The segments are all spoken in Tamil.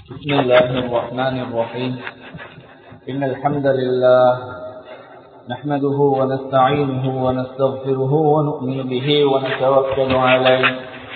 بسم الله الرحمن الرحيم إن الحمد لله نحمده ونستعينه ونستغفره ونؤمن به ونتوكل عليه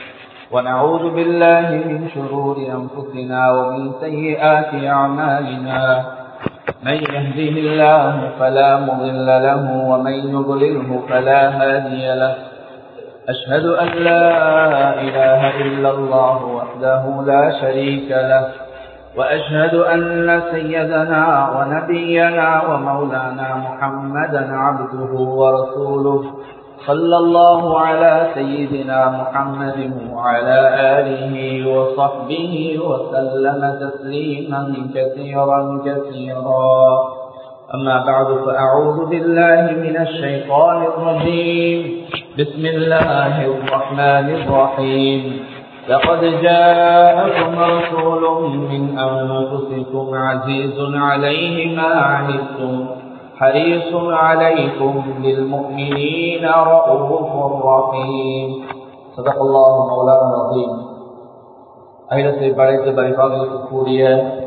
ونعوذ بالله من شرور أنفسنا ومن سيئات أعمالنا من يهده الله فلا مضل له ومن يضلله فلا هادي له أشهد أن لا إله إلا الله وحده لا شريك له وأشهد أن سيدنا ونبينا ومولانا محمدا عبده ورسوله صلى الله على سيدنا محمد وعلى آله وصحبه وسلم تسليما كثيرا كثيرا أما بعد فأعوذ بالله من الشيطان الرجيم بسم الله الرحمن الرحيم لقد جاءكم رسول من أنفسكم عزيز عليه ما عنتم حريص عليكم بالمؤمنين رؤوف رحيم صدق الله مولانا العظيم அகிலத்தை படைத்து பரிபாலிக்க கூடிய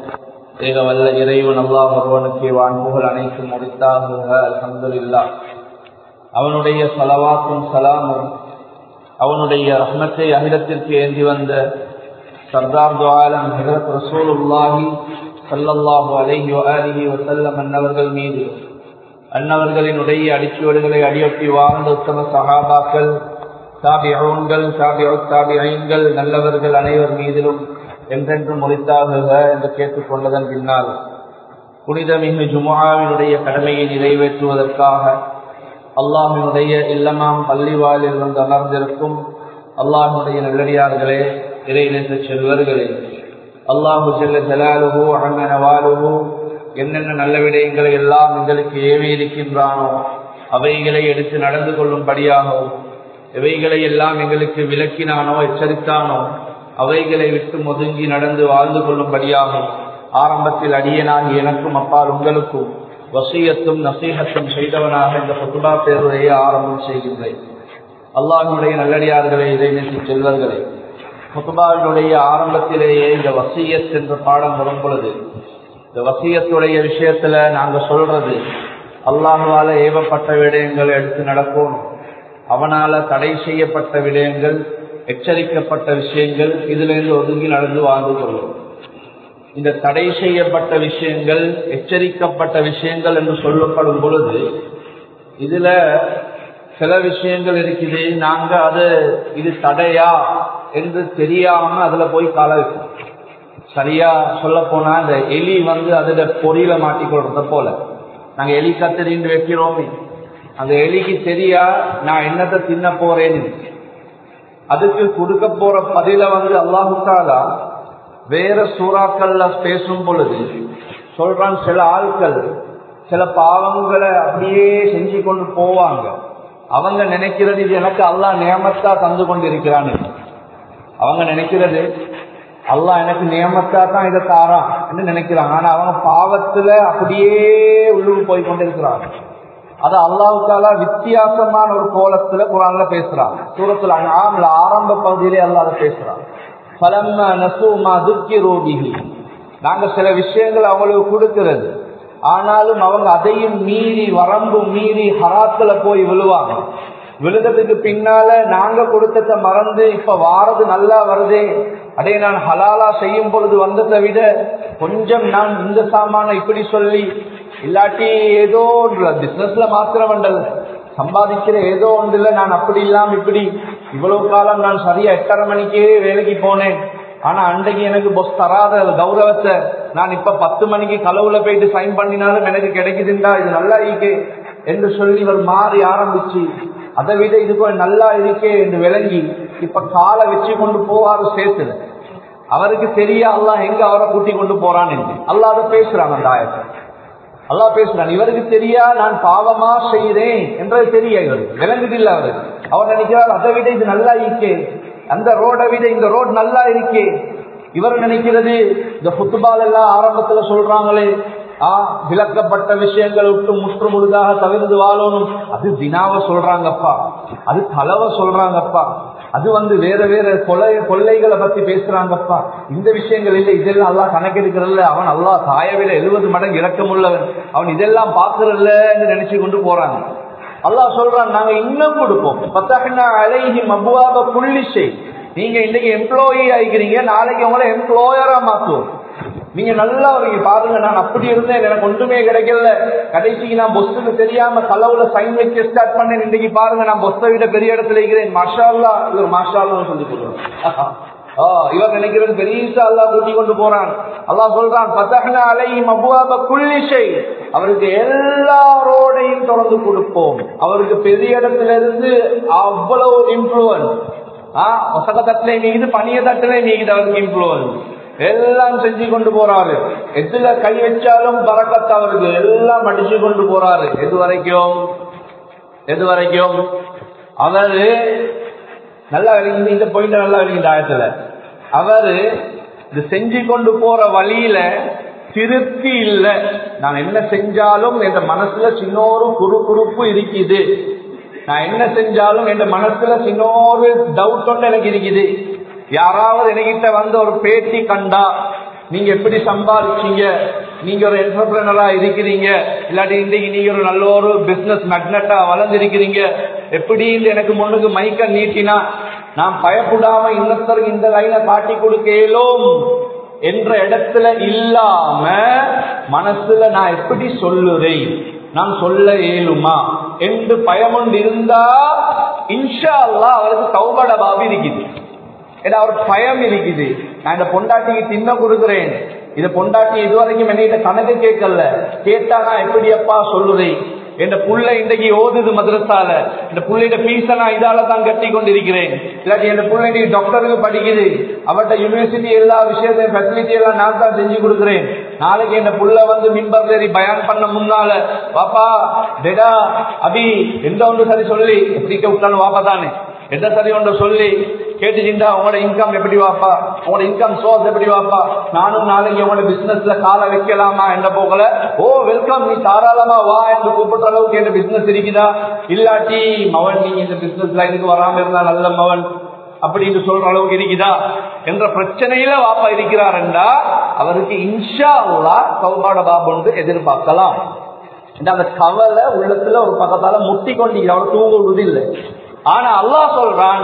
ஏகவல்ல இறைவன் அல்லாஹ் ஒருவனுக்கு வான்புகள் அனைத்தும் முடித்தாகுக அல்ஹம்துலில்லாஹ். அவனுடைய ஸலவாத்தும் ஸலாமும் அவனுடைய ரஹ்மத்தை அகிலத்திற்கு ஏந்தி வந்த சர்தார் து ஆலம் ஹஜ்ரத் ரசூலுல்லாஹி ஸல்லல்லாஹு அலைஹி வஆலிஹி வஸல்லம் அன்னவர்கள் மீது, அன்னவர்களினுடைய அடிச்சுவடுகளை அடியொட்டி வாழ்ந்த உத்தம சஹாபாக்கள், தாபிஊன்கள், தாபிஉத் தாபிஈன்கள், நல்லவர்கள் அனைவர் மீதிலும் என்றென்றும் உரித்தாகுக என்று கேட்டுக்கொண்டதன் பின்னால் புனிதமிகு ஜுமுஆவினுடைய கடமையை நிறைவேற்றுவதற்காக அல்லாஹினுடைய இல்லமாம் பள்ளிவாயில் வந்து அமர்ந்திருக்கும் அல்லாஹினுடைய நல்லடியார்களே, இறைநேச செல்வர்களே, அல்லாஹு ஜல்ல ஜலாலுஹு அன்ன நவாலுஹு என்னென்ன நல்ல விடயங்களை எல்லாம் எங்களுக்கு ஏவி இருக்கின்றானோ அவைகளை எடுத்து நடந்து கொள்ளும்படியாகவும், எவைகளை எல்லாம் எங்களுக்கு விலக்கினானோ எச்சரித்தானோ அவைகளை விட்டு ஒதுங்கி நடந்து வாழ்ந்து கொள்ளும்படியாகவும் ஆரம்பத்தில் அடியனாகி எனக்கும் அப்பால் உங்களுக்கும் வசியத்தும் நசீஹத்தும் செய்தவனாக இந்த குத்பா பேருரையை ஆரம்பம் செய்கின்றேன். அல்லாஹ்வுடைய நல்லடியார்களை, இறைநேச செல்வர்களே, குத்பாவினுடைய ஆரம்பத்திலேயே இந்த வசியத் என்ற பாடம் வரும் பொழுது இந்த வசியத்துடைய விஷயத்துல நாங்க சொல்றது, அல்லாஹ்வால ஏவப்பட்ட விடயங்களை எடுத்து நடக்கணும், அவனால தடை செய்யப்பட்ட விடயங்கள், எச்சரிக்கப்பட்ட விஷயங்கள், இதிலிருந்து ஒதுங்கி நடந்து வாழ்ந்து கொள்ளும். இந்த தடை செய்யப்பட்ட விஷயங்கள், எச்சரிக்கப்பட்ட விஷயங்கள் என்று சொல்லப்படும் பொழுது இதுல சில விஷயங்கள் இருக்குது, நாங்க அது இது தடையா என்று தெரியாம அதுல போய் கால வைப்போம். சரியா சொல்ல போனா இந்த எலி அதுல பொறியில மாட்டிக்கொள்றத போல நாங்க எலி கத்திரின்னு வைக்கிறோமே, அந்த எலிக்கு தெரியா நான் என்னத்தை தின்ன போறேன்னு. அதுக்கு கொடுக்க போற பதில அல்லாஹு தஆலா வேற சூறாக்கள்ல பேசும் பொழுது சொல்றான், சில ஆட்கள் சில பாவங்களை அப்படியே செஞ்சு கொண்டு போவாங்க, அவங்க நினைக்கிறது இது எனக்கு அல்லாஹ் நியமத்தா தந்து கொண்டிருக்கிறான்னு. அவங்க நினைக்கிறது அல்லாஹ் எனக்கு நியமத்தா தான் இதை தாரான் என்று நினைக்கிறாங்க. ஆனா அவங்க பாவத்துல அப்படியே உள்ளுக்கு போய் கொண்டிருக்கிறாங்க. அது அல்லாஹ் தஆலா வித்தியாசமான ஒரு கோலத்துல குர்ஆன்ல பேசுறாங்க. சூரத்துல் அன்ஆம்ல ஆரம்ப பகுதியிலே அல்லாஹ் அதை பேசுறாங்க. ஃபலம்மா நஸூ மா ذுக்கிரு பிஹி, நாங்க சில விஷயங்கள் அவங்களுக்கு கொடுக்கிறது, ஆனாலும் அவங்க அதையும் மீறி வரம்பு மீறி ஹராத்துல போய் விழுவாங்க. விழுந்ததுக்கு பின்னால நாங்க கொடுத்ததை மறந்து இப்ப வாரது நல்லா வருதே, அடே நான் ஹலாலா செய்யும் பொழுது வந்ததை விட கொஞ்சம் நான் இந்த சாமான இப்படி சொல்லி, இல்லாட்டி ஏதோ பிசினஸ்ல மாத்திரமண்டல் சம்பாதிக்கிற ஏதோ ஒன்றுல நான் அப்படி இல்லாம இப்படி இவ்வளவு காலம் நான் சரியா 8:30 மணிக்கே வேலைக்கு போனேன், ஆனா அன்றைக்கு எனக்கு பொஸ் தராத கௌரவத்தை நான் இப்ப 10 மணிக்கு கலவுல போயிட்டு சைன் பண்ணினாலும் எனக்கு கிடைக்குதுண்டா, இது நல்லா இருக்கே என்று சொல்லி இவர் மாறி ஆரம்பிச்சு அதை விட இது கொஞ்சம் நல்லா இருக்கே என்று விளங்கி இப்ப காலை வச்சு கொண்டு போவாரு சேர்த்துல. அவருக்கு தெரிய அல்லாஹ் எங்க அவரை கூட்டி கொண்டு போறான் என்று அல்லாஹ் அதை பேசுறான். அந்த ஆயத்தை அல்லாஹ் பேசுறான், இவருக்கு தெரியா நான் பாவமா செய்கிறேன் என்றது தெரிய இவருக்கு விளங்குதில்லை. அவர் நினைக்கிறார் அதை விட இது நல்லா இருக்கே, அந்த ரோடை விட இந்த ரோடு நல்லா இருக்கே. இவர் நினைக்கிறது இந்த ஃபுட்பால் எல்லாம் ஆரம்பத்துல சொல்றாங்களே விளக்கப்பட்ட விஷயங்களை விட்டு முற்று முழுதாக தவிர்த்து வாழணும், அது தினாவை சொல்றாங்கப்பா, அது கலவை சொல்றாங்கப்பா, அது வேற வேற கொள்ளைகளை பத்தி பேசுறாங்கப்பா. இந்த விஷயங்கள் இல்லை, இதெல்லாம் அல்லாஹ் கணக்கெடுக்கிறல்ல, அவன் அல்லாஹ் சாயவில 70 மடங்கு இரக்கமுள்ளவன், அவன் இதெல்லாம் பாக்குறல்லன்னு நினைச்சு கொண்டு போறாங்க. அல்லாஹ் சொல்றான், நாங்க இன்னும் கொடுப்போம். ஃபதஹ்னா அலைஹிம் அப்வாப குல்லி ஷை. நீங்க இன்னைக்கு எம்ப்ளாயி ஆகிக்கிறீங்க, நாளைக்கு உங்களை எம்ப்ளாயரா மாத்துவோம். நீங்க நல்லா பாருங்க, நான் அப்படி இருந்தேன், எனக்கு ஒன்றுமே கிடைக்கல, கடைசிக்கு நான் பொஸ்ஸுக்கு தெரியாம கலவுல சைன் வைக்க ஸ்டார்ட் பண்ணேன், இன்னைக்கு பாருங்க நான் பொஸ்ஸை விட பெரிய இடத்துல இருக்கிறேன். மாஷா அல்லாஹ், இவர் மாஷா அல்லாஹ்னு சொல்லி கொடுக்குறோம். இவர் நினைக்கிறது பெரிய அல்லாஹ் கூட்டி கொண்டு போறான். அல்லாஹ் சொல்றான், ஃபதஹ்னா அலைஹிம் அப்வாப குல்லி ஷை. அவருக்கு எல்லாரோடையும் தொடர்ந்து கொடுப்போம். அவருக்கு பெரிய இடத்துல இருந்து அவ்வளவு இன்ஃப்ளூவன்ஸ், ஒசக தட்டிலே நீக்குது, பனிய தட்டிலே நீக்குது, அவருக்கு இன்ஃப்ளூவன்ஸ் எல்லாம் செஞ்சு கொண்டு போறாரு. எதுல கை வச்சாலும் பரக்கத் அவருக்கு எல்லாம் அடிச்சு கொண்டு போறாரு. எது வரைக்கும் அவரு நல்லா விளங்கி, இந்த பாயிண்ட் நல்லா விளங்கி ஆயத்துல அவரு இது செஞ்சு கொண்டு போற வழியில திருப்தி இல்ல. நான் என்ன செஞ்சாலும் என் மனசுல சின்னொரு குறுகுறுப்பு இருக்குது, நான் என்ன செஞ்சாலும் என் மனசுல சின்னொரு டவுட் ஒன்று எனக்கு இருக்குது. யாராவது என்கிட்ட வந்து ஒரு பேட்டி கண்டா, நீங்க எப்படி சம்பாதிச்சீங்க, நீங்க ஒரு என்டர்பிரனரா இருக்கிறீங்க, இல்லாட்டி இன்னைக்கு நீங்க ஒரு நல்ல ஒரு பிசினஸ் மேக்னட்டா வளர்ந்திருக்கிறீங்க, எப்படி எனக்கு முன்னுக்கு மைக்க நீட்டினா நான் பயப்படாம இன்னொருத்தருக்கு இந்த லைனை காட்டி கொடுக்கலும் என்ற இடத்துல இல்லாம மனசுல நான் எப்படி சொல்லுறேன், நான் சொல்ல இயலுமா என்று பயமுண்டு இருந்தா இன்ஷா அல்லாஹ் அவருக்கு தௌபா பாபி இருக்குது. ஏன்னா அவர் பயம் இருக்குது, நான் இந்த பொண்டாட்டிக்கு தின்ன கொடுக்குறேன், இத பொண்டாட்டி இதுவரைக்கும் என்ன கணக்கு கேட்கல, கேட்டா நான் எப்படி அப்பா சொல்லுறேன், என் புள்ள இன்றைக்கு ஓதுது மதரசால, இந்த புள்ளையோட பீஸ நான் இதால தான் கட்டி கொண்டிருக்கிறேன், இல்லாட்டி என் புள்ள இன்னைக்கு டாக்டருக்கு படிக்குது, அவர்கிட்ட யூனிவர்சிட்டி எல்லா விஷயத்தையும் ஃபெசிலிட்டி எல்லாம் நான் தான் செஞ்சு கொடுக்குறேன். நாளைக்கு என் புள்ள வந்து மிம்பர் ஏறி பயான் பண்ண முன்னால, பாப்பா டெடா அபி எந்த ஒன்று சரி சொல்லி எப்படி விட்டாலும் வாப்பா தானே எந்த சரி ஒன்று சொல்லி கேட்டுச்சுண்டா, உங்களோட இன்கம் எப்படி வாப்பா, உங்களோட இன்கம் சோர்ஸ் எப்படி வாப்பா, நானும் நாளைக்கு உங்களோட பிசினஸ்ல கால வைக்கலாமா என்ற போகல, ஓ வெல்கம், நீ தாராளமா வா என்று கூப்பிடுற அளவுக்கு என் பிசினஸ் இருக்குதா, இல்லாட்டி மவன் நீங்க இந்த பிசினஸ் லைனுக்கு வராம இருந்தா நல்ல மவன் அப்படின்னு சொல்ற அளவுக்கு இருக்குதா என்ற பிரச்சனையில வாப்பா இருக்கிறார் என்றா அவருக்கு இன்ஷா அல்லாஹ் தௌபாட பாபு எதிர்பார்க்கலாம். அந்த கவலை உள்ளத்துல ஒரு பக்கத்தால முட்டி கொண்டு அவர் தூங்க விடுவது இல்லை. ஆனா அல்லாஹ் சொல்றான்,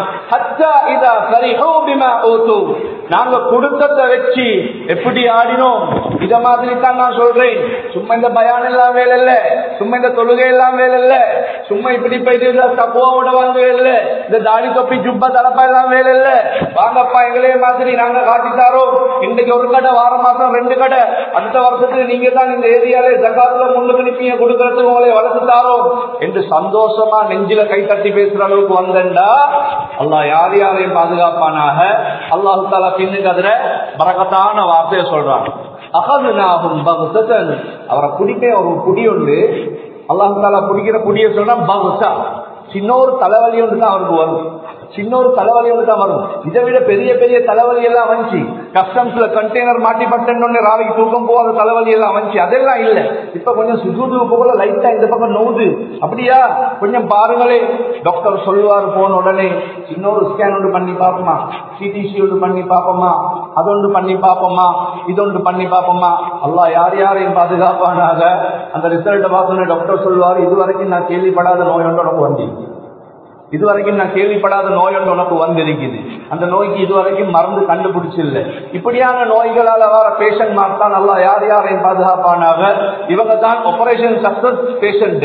நாங்க கொடுத்ததை வச்சு எப்படி ஆடினோம், இத மாதிரி தான் நான் சொல்றேன். சும்மா இந்த பயான் எல்லாம் வேலை இல்ல, சும்மா இந்த தொழுகை எல்லாம் வேலை இல்ல, சும்மா இப்படி போயிட்டு தப்புவோட வந்து வேலை இல்ல, இந்த தாடி தொப்பி ஜுப்பா தலப்பா எல்லாம் வேலை இல்ல. வாங்கப்பா எங்களே மாதிரி நாங்க காட்டித்தாரோம், இன்றைக்கு ஒரு கடை, வார மாசம் 2 கடை, அடுத்த வருஷத்துக்கு நீங்க தான் இந்த ஏரியால ஜகாத்துல முன்னுக்கு நிப்பீங்க, கொடுக்கறதுக்கு உங்களை வளர்த்து தாரோம் என்று சந்தோஷமா நெஞ்சில கை தட்டி பேசுற அளவுக்கு வந்தா அல்லாஹ் யார் யாரையும் பாதுகாப்பானாக. அல்லாஹ் தஆலா பின்னுக்கு அதுல பரக்கத்தான வார்த்தையை சொல்றான், அகதுனாஹும் பக்தன். அவரை குடிப்பே ஒரு குடி உண்டு, அல்லாஹ் தஆலா குடிக்கிற குடியை சொல்றான் பக்தா. சின்ன ஒரு தலைவலி ஒன்று தான் அவருக்கு வரும், சின்ன ஒரு தலைவலி ஒன்று தான் வரும். இதை விட பெரிய பெரிய தலைவலி எல்லாம் வந்துச்சு, கஸ்டம்ஸ்ல கண்டெய்னர் மாட்டிப்பட்டேன்னு ராவைக்கு தூக்கம் போகாத தலைவலி எல்லாம் வந்துச்சு, அதெல்லாம் இல்ல. இப்ப கொஞ்சம் சுஜூது போல லைட்டா இந்த பக்கம் நோவுது, அப்படியா கொஞ்சம் பாருங்களே. டாக்டர் சொல்லுவார் போன உடனே, சின்ன ஒரு ஸ்கேன் ஒன்று பண்ணி பார்ப்போமா, சிடிசி ஒன்று பண்ணி பார்ப்போமா, அதொன்று பண்ணி பார்ப்போமா, இதொன்று பண்ணி பார்ப்போமா. அல்லாஹ் யார் யாரையும் பாதுகாப்பானாக. அந்த ரிசல்ட்டை பார்த்தோன்னே டாக்டர் சொல்லுவார், இதுவரைக்கும் நான் கேள்விப்படாத நோய் ஒன்று உனக்கு வந்து, இதுவரைக்கும் நான் கேள்விப்படாத நோய் ஒன்று உனக்கு வந்திருக்குது, அந்த நோய்க்கு இதுவரைக்கும் மருந்து கண்டுபிடிச்சு இல்லை. இப்படியான நோய்களால் வர பேஷண்ட் மாத்தான் அல்லாஹ் யார் யாரையும் பாதுகாப்பானாக. இவங்க தான் ஆபரேஷன் சக்சஸ் பேஷண்ட்.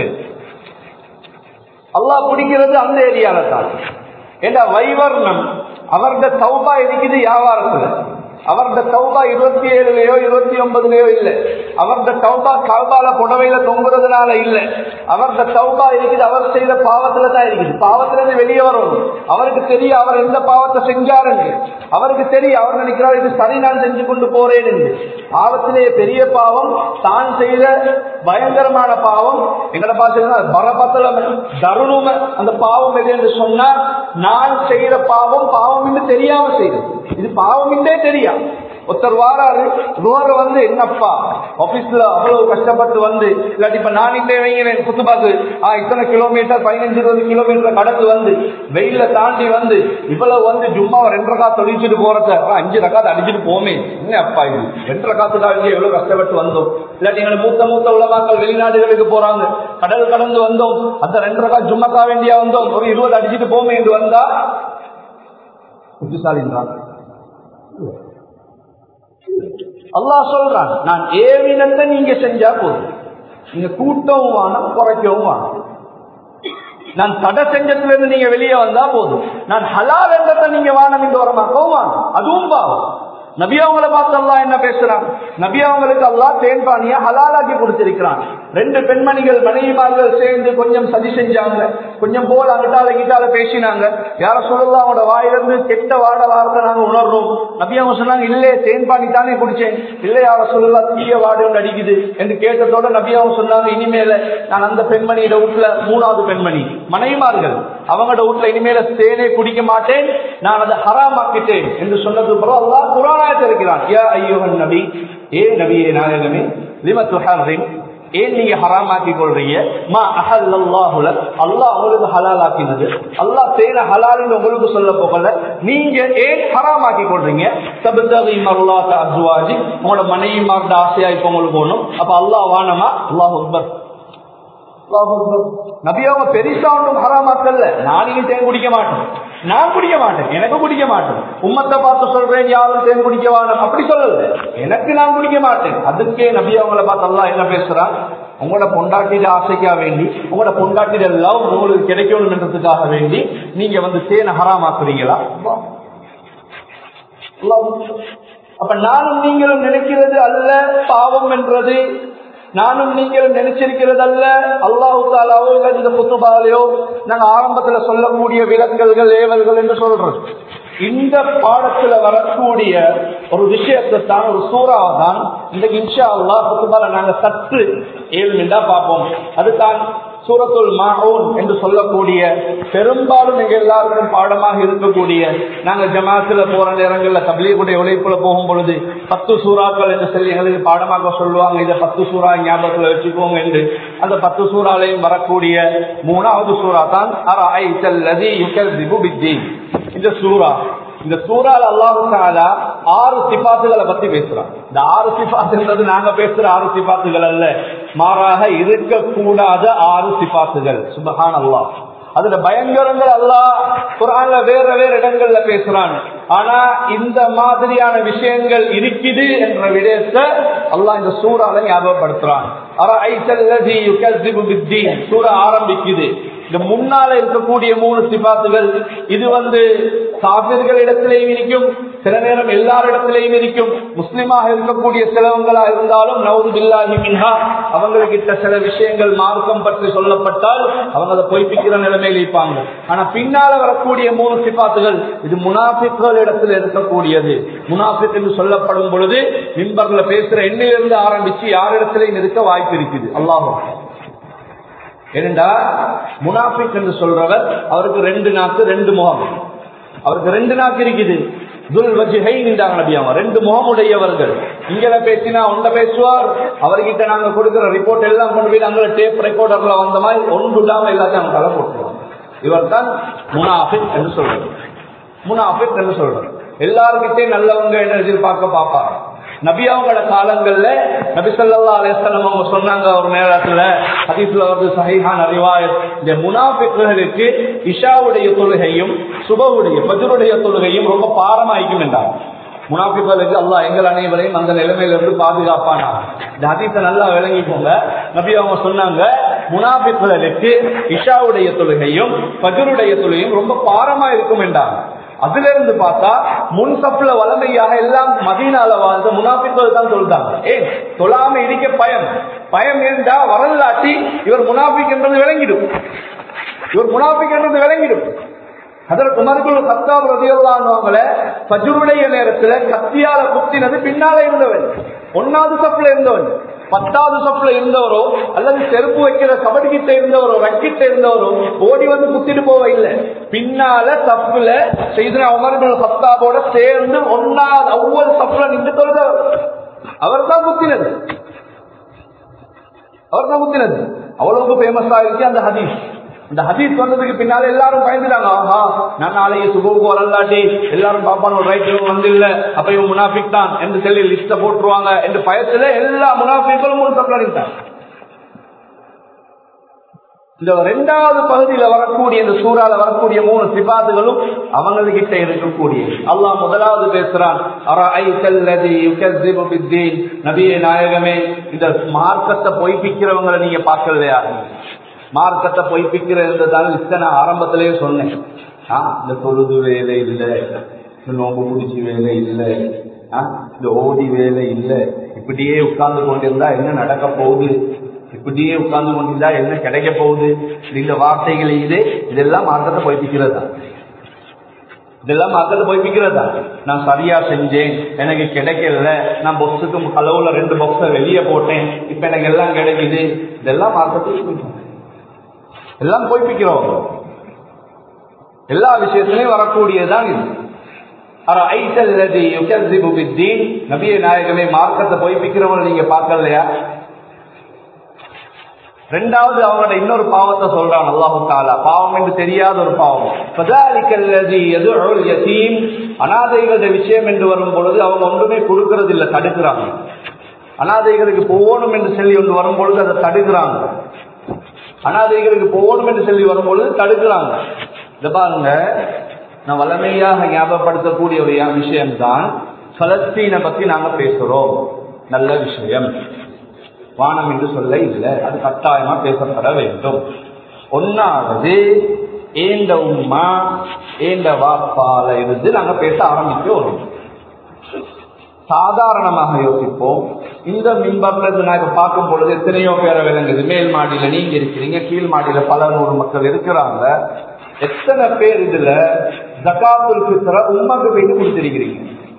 அல்லாஹ் பிடிக்கிறது அந்த ஏரியால தான். ஏண்டா வைவர்ணம் அவருடைய தௌபா இருக்குது வியாபாரத்துல, அவருடைய தௌபா 27லயோ 29லயோ இல்ல, அவருடைய தௌபா கஅபால புடவையில தொங்குறதுனால இல்ல, அவருடைய தௌபா இருக்குது அவர் செய்த பாவத்துல தான் இருக்குது. பாவத்துல இருந்து வெளியே வரணும். அவருக்கு தெரியும் அவர் எந்த பாவத்தை செஞ்சாருன்னு, அவருக்கு தெரியும், அவர் நினைக்கிறார் இது சரி நான் செஞ்சு கொண்டு போறேன் என்று. பாவத்திலே பெரிய பாவம் தான் செய்த பயங்கரமான பாவம். எங்கட பாச பரபத்தல தருணும அந்த பாவம் எது என்று சொன்னா, நான் செய்யற பாவம் பாவம் என்று தெரியாம செய்யுது, இது பாவம் என்றே தெரியா. ஒருத்தர் வாராரு லுஹர் வந்து என்னப்பா ஆபீஸ்ல அவ்வளவு கஷ்டப்பட்டு வந்து இல்லாட்டி இப்ப நான் இந்த வைங்கிறேன் குத்துபாக்கு இத்தனை கிலோமீட்டர் 15-20 கிலோமீட்டர் கடந்து வந்து வெயில தாண்டி வந்து இவ்வளவு வந்து ஜும்மாவை 2 ரகாத் தொழிச்சுட்டு போறத 5 ரகாத் அடிச்சுட்டு போமே என்ன அப்பா இது 2 ரகாத்துக்காக எவ்வளவு கஷ்டப்பட்டு வந்தோம். இல்லாட்டி எங்களை மூத்த உலமாக்கள் வெளிநாடுகளுக்கு போறாங்க, கடல் கடந்து வந்தோம், அந்த 2 ரகாத் ஜும்மாக்கா வேண்டியா வந்தோம், ஒரு 20 அடிச்சுட்டு போமே என்று வந்தா புத்திசாலின்றான். அல்லாஹ் சொல்றான், நான் ஏவினத்தை நீங்க செஞ்சா போதும், நீங்க கூட்டவும் வானம் குறைக்கவும் வானம். நான் தடை செஞ்சதுல இருந்து நீங்க வெளியே வந்தா போதும், நான் ஹலால் என்றதை நீங்க வானம் என்று வரமாக்கவும் வானம், அதுவும் பாவம். நபி அவங்களை பார்த்து அல்லாஹ் என்ன பேசுறான்? நபி அவங்களுக்கு அல்லாஹ் தேன்பானியா ஹலாலாக்கி கொடுத்திருக்கிறான். 2 பெண்மணிகள் மனைவிமார்கள் சேர்ந்து கொஞ்சம் சதி செஞ்சாங்க, கொஞ்சம் போல அங்கிட்டால கிட்டால பேசினாங்க. யார சொல்லலாம் அவனோட வாயிலிருந்து கெட்ட வாட வார்த்தை நாங்க உணர்றோம். நபி அவங்க சொன்னாங்க, இல்லையே தேன்பானி தானே குடிச்சேன். இல்லை யார சொல்லலாம் தீய வாடு ஒன்று அடிக்குது என்று கேட்டதோட நபி அவங்க சொன்னாங்க, இனிமேல நான் அந்த பெண்மணியோட வீட்டுல 3வது பெண்மணி மனைவிமார்கள் அவங்களோட வீட்டுல இனிமேல தேனே குடிக்க மாட்டேன், நான் அதை ஹராமாக்கிட்டேன் என்று சொன்னது பிறகு அல்லாஹ் குர்ஆன் இருக்கிறான். யா அய்யுஹன் நபி, ஏ நபியே நாயகமே, லிம துஹர்ரிம், ஏன் நீங்க ஹராமாக்கி கொள்றீங்க, மா அஹல்லல்லாஹு லக், அல்லாஹ் உங்களுக்கு ஹலால் ஆக்கினது, அல்லாஹ் தேன ஹலால்னு உங்களுக்கு சொல்ல போகல, நீங்க ஏன் ஹராமாக்கி கொள்றீங்க? தப்தகி மர்லாத அஸ்வாஜி, உங்களோட மனைவிமார்ட ஆசையா இப்ப உங்களுக்கு போகணும், அப்ப அல்லாஹ் வானமா? அல்லாஹு அக்பர். நபி அவங்க பெரிசா ஒன்றும் ஹராமாக்கல்ல, நான் நீங்க தேன் குடிக்க மாட்டேன், நான் குடிக்க மாட்டேன், எனக்கு குடிக்க மாட்டேன், உம்மத்தை பார்த்து சொல்றேன் யாரும் தேன் குடிக்க வேணும் அப்படி சொல்லல, எனக்கு நான் குடிக்க மாட்டேன். அதுக்கே நபி அவங்களை பார்த்து அல்லாஹ் என்ன பேசுறான்? உங்களோட பொண்டாட்டிட ஆசைக்காக வேண்டி, உங்களோட பொண்டாட்டிட லவ் உங்களுக்கு கிடைக்கணும் என்றதுக்காக வேண்டி நீங்க வந்து தேனை ஹராமாக்குறீங்களா? அப்ப நானும் நீங்களும் நினைக்கிறது அல்ல பாவம் என்றது, நானும் நீங்களும் நினைச்சிருக்கிறது அல்ல. அல்லாஹ் தஆலாவோ இந்த குத்துபாலையோ நாங்க ஆரம்பத்துல சொல்லக்கூடிய விலக்கல்கள் ஏவல்கள் என்று சொல்றோம். இந்த பாடத்துல வரக்கூடிய ஒரு விஷயத்தை தான், ஒரு சூறாவை தான் இன்றைக்கு இன்ஷா அல்லாஹ் குத்துபால நாங்க சற்று ஏழுமெண்டா பார்ப்போம். அதுதான் சூரத்துல் மாஊன் என்று சொல்லக்கூடிய, பெரும்பாலும் எங்க எல்லாருக்கும் பாடமாக இருக்கக்கூடிய, நாங்க ஜமாத்துல போற நேரங்கள்ல தப்லீகுடைய உழைப்புல போகும் பொழுது 10 சூறாக்கள் என்று சொல்லி எங்களுக்கு பாடமாக சொல்லுவாங்க. இதை 10 சூறா ஞாபகத்துல வச்சுக்கோங்க என்று. அந்த 10 சூறாலையும் வரக்கூடிய 3வது சூறா தான் அரஐத்தல் லதீ யுகல்லிபு பித்தீன். இந்த சூறா, இந்த சூறால அல்லாஹ் தஆலா 6 சிபாத்துகளை பத்தி பேசுறான். இந்த 6 சிபாத்துன்றது நாங்க பேசுற 6 சிபாத்துகள் அல்ல, மாறாக இருக்கக்கூடாத 6 சிபாத்துகள். சுப்ஹானல்லாஹ். அதுல பயங்கரங்கள் அல்லாஹ் குர்ஆன்ல வேற வேற இடங்கள்ல பேசுறான். ஆனா இந்த மாதிரியான விஷயங்கள் இருக்குது என்ற விடயத்தை அல்லாஹ் இந்த சூறால ஞாபகப்படுத்துறான். அரஐத்தல் லதீ யுகல்லிபு பித்தீன் சூரா ஆரம்பிக்குது. இந்த முன்னால இருக்கக்கூடிய 3 சிபாத்துகள், இது வந்து காபிர்கள் இடத்திலேயும் இருக்கும், சில நேரம் எல்லாரிடத்திலேயும் இருக்கும். முஸ்லிமாக இருக்கக்கூடிய சிலவங்களா இருந்தாலும் நவுது பில்லாஹி மின்ஹா, அவங்களுக்கு சில விஷயங்கள் மார்க்கம் பற்றி சொல்லப்பட்டால் அவங்க அதை பொய்ப்பிக்கிற நிலைமையில் இருப்பாங்க. ஆனா பின்னால வரக்கூடிய 3 சிபாத்துகள் இது முனாஃபிக்குகள் இடத்துல இருக்கக்கூடியது. முனாஃபிக் என்று சொல்லப்படும் பொழுது மிம்பர்ல பேசுற எண்ணிலிருந்து ஆரம்பிச்சு யாரிடத்திலையும் இருக்க வாய்ப்பு இருக்குது. அல்லாஹ் ஏனென்றா முனாஃபிக் என்று சொல்றவர் அவருக்கு 2 நாக்கு 2 முகம், அவருக்கு 2 நாக்கு இருக்குது. துல் வஜ்ஹை நின்றாங்க நபி அவங்க, 2 முகம் உடையவர்கள். இங்கல பேசினா ஒன்றை பேசுவார், அவர்கிட்ட நாங்க கொடுக்கிற ரிப்போர்ட் எல்லாம் கொண்டு போய் அங்க டேப் ரெக்கார்டர்ல வந்த மாதிரி ஒன்று விடாம எல்லாத்தையும் அவங்க தலை போட்டுருவாங்க. இவர் தான் முனாஃபிக் என்று சொல்றது. முனாஃபிக் என்று சொல்றது எல்லாருக்கிட்டே நல்லவங்க என்ன எதிர்பார்க்க பார்ப்பாங்க. நபி அவங்களோட காலங்கள்ல நபி ஸல்லல்லாஹு அலைஹி வஸல்லம் அவங்க சொன்னாங்க ஒரு நேரத்துல, ஹதீஸ்ல வருது சஹீஹான ரிவாயத், இந்த முனாஃபிக்குகளுக்கு இஷாவுடைய தொழுகையும் சுபஹுடைய ஃபஜ்ருடைய தொழுகையும் ரொம்ப பாரமாயிக்கும் என்றாங்க. முனாஃபிக்குகளுக்கு அல்லாஹ் எங்கள் அனைவரையும் அந்த நிலைமையிலிருந்து பாதுகாப்பானா. இந்த ஹதீஸை நல்லா விளங்கிக்கோங்க. நபி அவங்க சொன்னாங்க, முனாஃபிக்குகளுக்கு இஷாவுடைய தொழுகையும் ஃபஜ்ருடைய தொழுகையும் ரொம்ப பாரமா இருக்கும் என்றாங்க. அதுல இருந்து பார்த்தா முன்சப்ல வளமையாக எல்லாம் மதீனால வாழ்ந்த முனாஃபிக்குகள் தான் சொல்றாங்க. ஏன் தொழாம இருக்க பயம் இருந்தா வரலாற்றி இவர் முனாஃபிக் என்றது விளங்கிடும், இவர் முனாஃபிக் என்றது விளங்கிடும். ஹஜ்ரத் உமர் இப்னு கத்தாப் ரலியல்லாஹு அன்ஹு ஃபஜ்ருடைய நேரத்துல கத்தியால குத்தினது பின்னால இருந்தவன், 1வது சப்ல இருந்தவன். 10வது சப்ல இருந்தவரோ அல்லது செருப்பு வைக்கிற கபடிக்கிட்ட இருந்தவரோ ரக்கிட்ட இருந்தவரோ ஓடி வந்து குத்திட்டு போவ இல்ல, பின்னால சப்புல செய்தனா உமர் இப்னு கத்தாபோட சேர்ந்து ஒன்னாவது அவ்வளவு சப்ல நின்று தொழுதவர். அவர் தான் குத்தினது, அவ்வளவு ஃபேமஸ் ஆயிடுச்சு அந்த ஹதீஸ். இந்த ஹதீஸ் வந்ததுக்கு பின்னால எல்லாரும் பயந்துட்டாங்க, ஆஹா நான் நாளைக்கு சுபுக்கு வரலாட்டி எல்லாரும் பாப்பான ஒரு ரைட் வந்து இல்ல அப்ப இவன் முனாஃபிக் தான் என்று சொல்லி லிஸ்ட போட்டுருவாங்க என்று பயத்துல எல்லா முனாஃபிக்களும் ஒரு சப்ல நின்றாங்க. இந்த 2வது பகுதியில வரக்கூடிய இந்த சூறால வரக்கூடிய 3 சிபாத்துகளும் அவங்ககிட்ட இருக்கக்கூடிய. அல்லாஹ் முதலாவது பேசுறான், அரஐதல்லதி யுகஸிபு பித்தீன், நபியே நாயகமே இந்த மார்க்கத்தை பொய்ப்பிக்கிறவங்களை நீங்க பார்க்கலையா? மார்க்கத்தை பொய்ப்பிக்கிறதுதான் லிஸ்ட நான் ஆரம்பத்திலேயே சொன்னேன். இந்த தொழுது வேலை இல்லை, நோம்பு குடிச்சி வேலை இல்லை, இந்த ஓடி வேலை இல்லை, இப்படியே உட்கார்ந்து கொண்டிருந்தா என்ன நடக்க போகுது, இப்படியே உட்கார்ந்து கொண்டிருந்தா என்ன கிடைக்க போகுது, இந்த வார்த்தைகள் இதெல்லாம் மார்க்கத்தை பொய்ப்பிக்கிறதா? இதெல்லாம் மார்க்கத்தை பொய்ப்பிக்கிறதா? நான் சரியா செஞ்சேன், எனக்கு கிடைக்கல, நான் பொக்ஸுக்கு அளவுல 2 பாக்ஸ வெளியே போட்டேன், இப்ப எனக்கு எல்லாம் கிடைக்குது, இதெல்லாம் மார்க்கத்தை எல்லாம் பொய்ப்பிக்கிறோம். எல்லா விஷயத்திலையும் வரக்கூடியதுதான் இது. அரஐதல்லதி யுகஸிபு பித்தீன், நபியே நாயகமே மார்க்கத்தை பொய்ப்பிக்கிறவங்க நீங்க பார்க்கலையா? 2வது அவங்களோட இன்னொரு பாவத்தை சொல்றான் அல்லாஹ் தஆலா, பாவம் என்று தெரியாத ஒரு பாவம். ஃபதாலிகல்லதி யதுஉல் யதீம், அனாதைகளுடைய விஷயம் என்று வரும் பொழுது அவங்க ஒன்றுமே கொடுக்கறது இல்லை, தடுக்கிறாங்க. அனாதைகளுக்கு போகணும் என்று சொல்லி ஒன்று வரும் பொழுது அதை தடுக்கிறாங்க. அனாதைகளுக்கு போகணும் என்று சொல்லி வரும்பொழுது தடுக்கிறாங்க. இத பாருங்க, நான் வளமையாக ஞாபகப்படுத்தக்கூடிய ஒரு விஷயம்தான் பலஸ்தீனை பத்தி நாங்க பேசுறோம். நல்ல விஷயம், வானம் என்று சொல்ல இல்லை, அது கட்டாயமா பேசப்பட வேண்டும். 1வது ஏண்ட உம்மா ஏண்ட வாப்பால இருந்து நாங்க பேச ஆரம்பிக்கிறோம். சாதாரணமாக யோசிப்போம், இந்த மிம்பர்ல நாங்க பார்க்கும் பொழுது எத்தனையோ பேரை விளங்குது. மேல் மாடியில நீங்க இருக்கிறீங்க, கீழ் மாடியில பல 100 மக்கள் இருக்கிறாங்க. எத்தனை பேர் இதுல ஜகாத்துல் ஃபித்ர உம்மக்கு போயிட்டு கொடுத்திருக்கிறீங்க?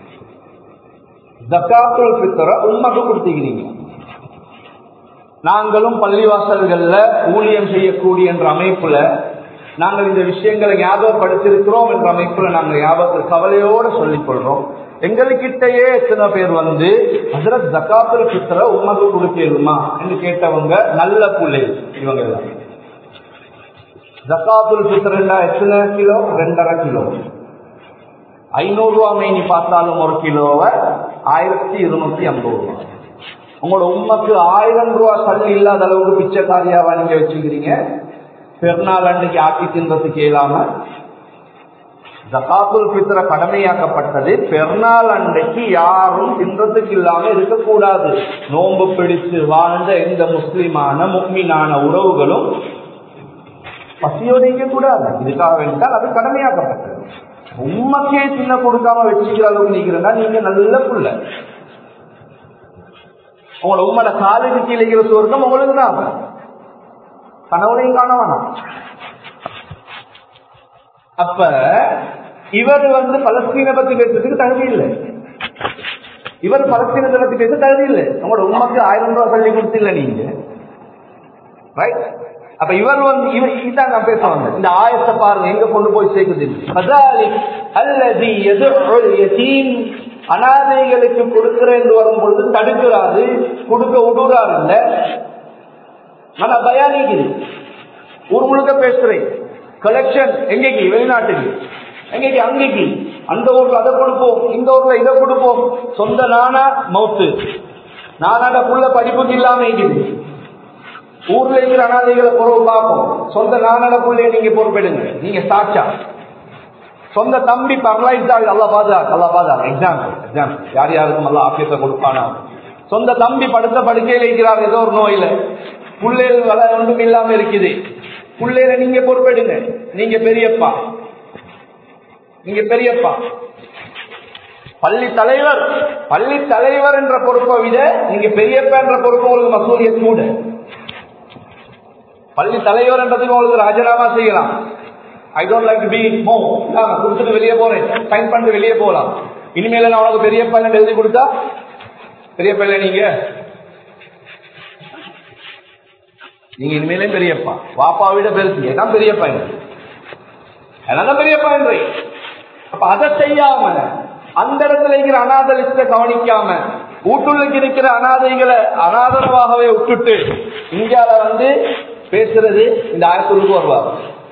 ஜகாத்துல் ஃபித்ர உம்மக்கு கொடுத்திருக்கிறீங்க. நாங்களும் பள்ளிவாசல்கள்ல ஊழியம் செய்யக்கூடிய என்ற அமைப்புல நாங்கள் இந்த விஷயங்களை ஞாபகப்படுத்திருக்கிறோம் என்ற அமைப்புல நாங்கள் ஞாபகத்தில் கவலையோடு சொல்லிக் கொள்றோம். எங்களுக்கிட்டயே எத்தனை பேர் வந்து ஹஜ்ரத் ஜகாத்துல் ஃபித்ர உம்மக்கு கொடுக்கலுமா என்று கேட்டவங்க நல்ல புள்ளை. இவங்க எல்லாம் ஜகாத்துல் ஃபித்ரா எத்தனை கிலோ? 2.5 கிலோ. 500 ரூபாய் மீனி பார்த்தாலும் ஒரு கிலோவை 1250 ரூபாய். உங்களோட உம்மக்கு 1000 ரூபாய் சல்லி இல்லாத அளவுக்கு பிச்சைக்காரியாவா நீங்க வச்சுக்கிறீங்க? பெருநாள் அன்னைக்கு ஆக்கி தின்றதுக்கு இயலாம ஜகாத்துல் ஃபித்ர கடமையாக்கப்பட்டது. பெருநாள் அன்றைக்கு யாரும் தின்றதுக்கு இல்லாம இருக்கக்கூடாது. நோன்பு பிடித்து வாழ்ந்த எந்த முஸ்லிமான முஃமினான உறவுகளும் பசியோடு இருக்க கூடாது. இதுக்காக வேண்டால் அது கடமையாக்கப்பட்டது. உம்மக்கே சின்ன கொடுக்காம வச்சுக்கிற அளவுக்கு நீக்கிறதா நீங்க நல்ல புள்ள. உங்களோட உம்மோட காலுக்கு கீழே சொர்க்கம் உங்களுக்கு தான். கனவுலையும் காண வேணாம். அப்ப இவர் வந்து பலஸ்தீனை பத்தி பேசுறதுக்கு தகுதி இல்லை. இவர் பலஸ்தீனத்தை பத்தி பேச தகுதி இல்லை. உங்களோட உம்மக்கு 1000 ரூபாய் சொல்லி கொடுத்தில்ல நீங்க, ரைட்? அப்ப இவர் வந்து இதான் நான் பேச வந்தேன். இந்த ஆயத்தை பாருங்க எங்க கொண்டு போய் சேர்க்குது. அனாதைகளுக்கு கொடுக்கிறேன் வரும் பொழுது தடுக்கிறாரு, கொடுக்க விடுறாரு இல்ல. ஆனா பயானிக்குது, ஊர் முழுக்க பேசுறேன். கலெக்ஷன் எங்கேக்கு? வெளிநாட்டுக்கு. எங்கேக்கு? அங்கேக்கு. அந்த ஊர்ல அதை கொடுப்போம், இந்த ஊர்ல இதை கொடுப்போம். சொந்த நானா மவுத்து, நானாட புள்ள படிப்புக்கு இல்லாம இருக்குது. ஊர்ல இருக்கிற அனாதைகளை பொறுப்பு பார்ப்போம். சொந்த நானாட புள்ளைய நீங்க பொறுப்பெடுங்க. நீங்க சாட்சா சொந்த தம்பி பரலைஸ் ஆகுது. அல்லா பாதா எக்ஸாம்பிள் யார் யாருக்கும் அல்லா ஆபியத்தை கொடுப்பானா. சொந்த தம்பி படுத்த படுக்கையில இருக்கிறார் ஏதோ ஒரு நோயில, புள்ளைகள் வள ஒன்றும் இல்லாம இருக்குது. புள்ளையில நீங்க பொறுப்பெடுங்க. நீங்க பெரியப்பா, பள்ளி தலைவர் என்ற பொறுப்பை விட நீங்க பெரியப்பா என்ற பொறுப்பு உங்களுக்கு மசூலியத் கூட. பள்ளி தலைவர் என்றதுக்கு உங்களுக்கு ராஜினாமா செய்யலாம். I don't like to be more, நான் கொடுத்துட்டு வெளியே போறேன், சைன் பண்ணிட்டு வெளியே போகலாம். இனிமேல நான் உனக்கு பெரியப்பா எழுதி கொடுத்தா பெரியப்பா இல்ல நீங்க நீங்க இனிமேலே பெரியப்பா, வாப்பா விட பெருசு ஏதான் பெரியப்பா என்னதான் பெரியப்பா என்று. அப்ப அதை செய்யாம அந்த இடத்துல இருக்கிற அநாத லிஸ்ட கவனிக்காம வீட்டுள்ளுக்கு இருக்கிற அநாதைகளை அநாதரவாகவே விட்டுட்டு இந்தியால வந்து பேசுறது இந்த ஆயத்துக்கு வருவார்.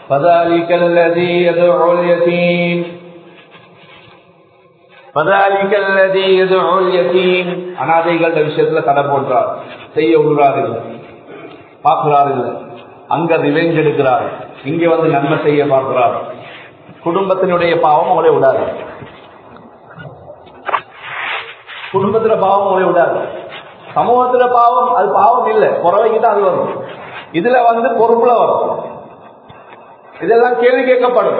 அநாதைகள விஷயத்துல தடை போன்றார், செய்ய விடுறாரு, பார்க்கிறாரு, அங்க ரிவெஞ்ச் எடுக்கிறார், இங்க வந்து நன்மை செய்ய பார்க்கிறார். குடும்பத்தினுடைய பாவம் அவளை விடாது, குடும்பத்துல பாவம் அவளை விடாது. சமூகத்துல பாவம் அது பாவம் இல்லை, குறவைக்குதான் அது வரும். இதுல வந்து பொறுப்புல வரும், இதெல்லாம் கேள்வி கேட்கப்படும்.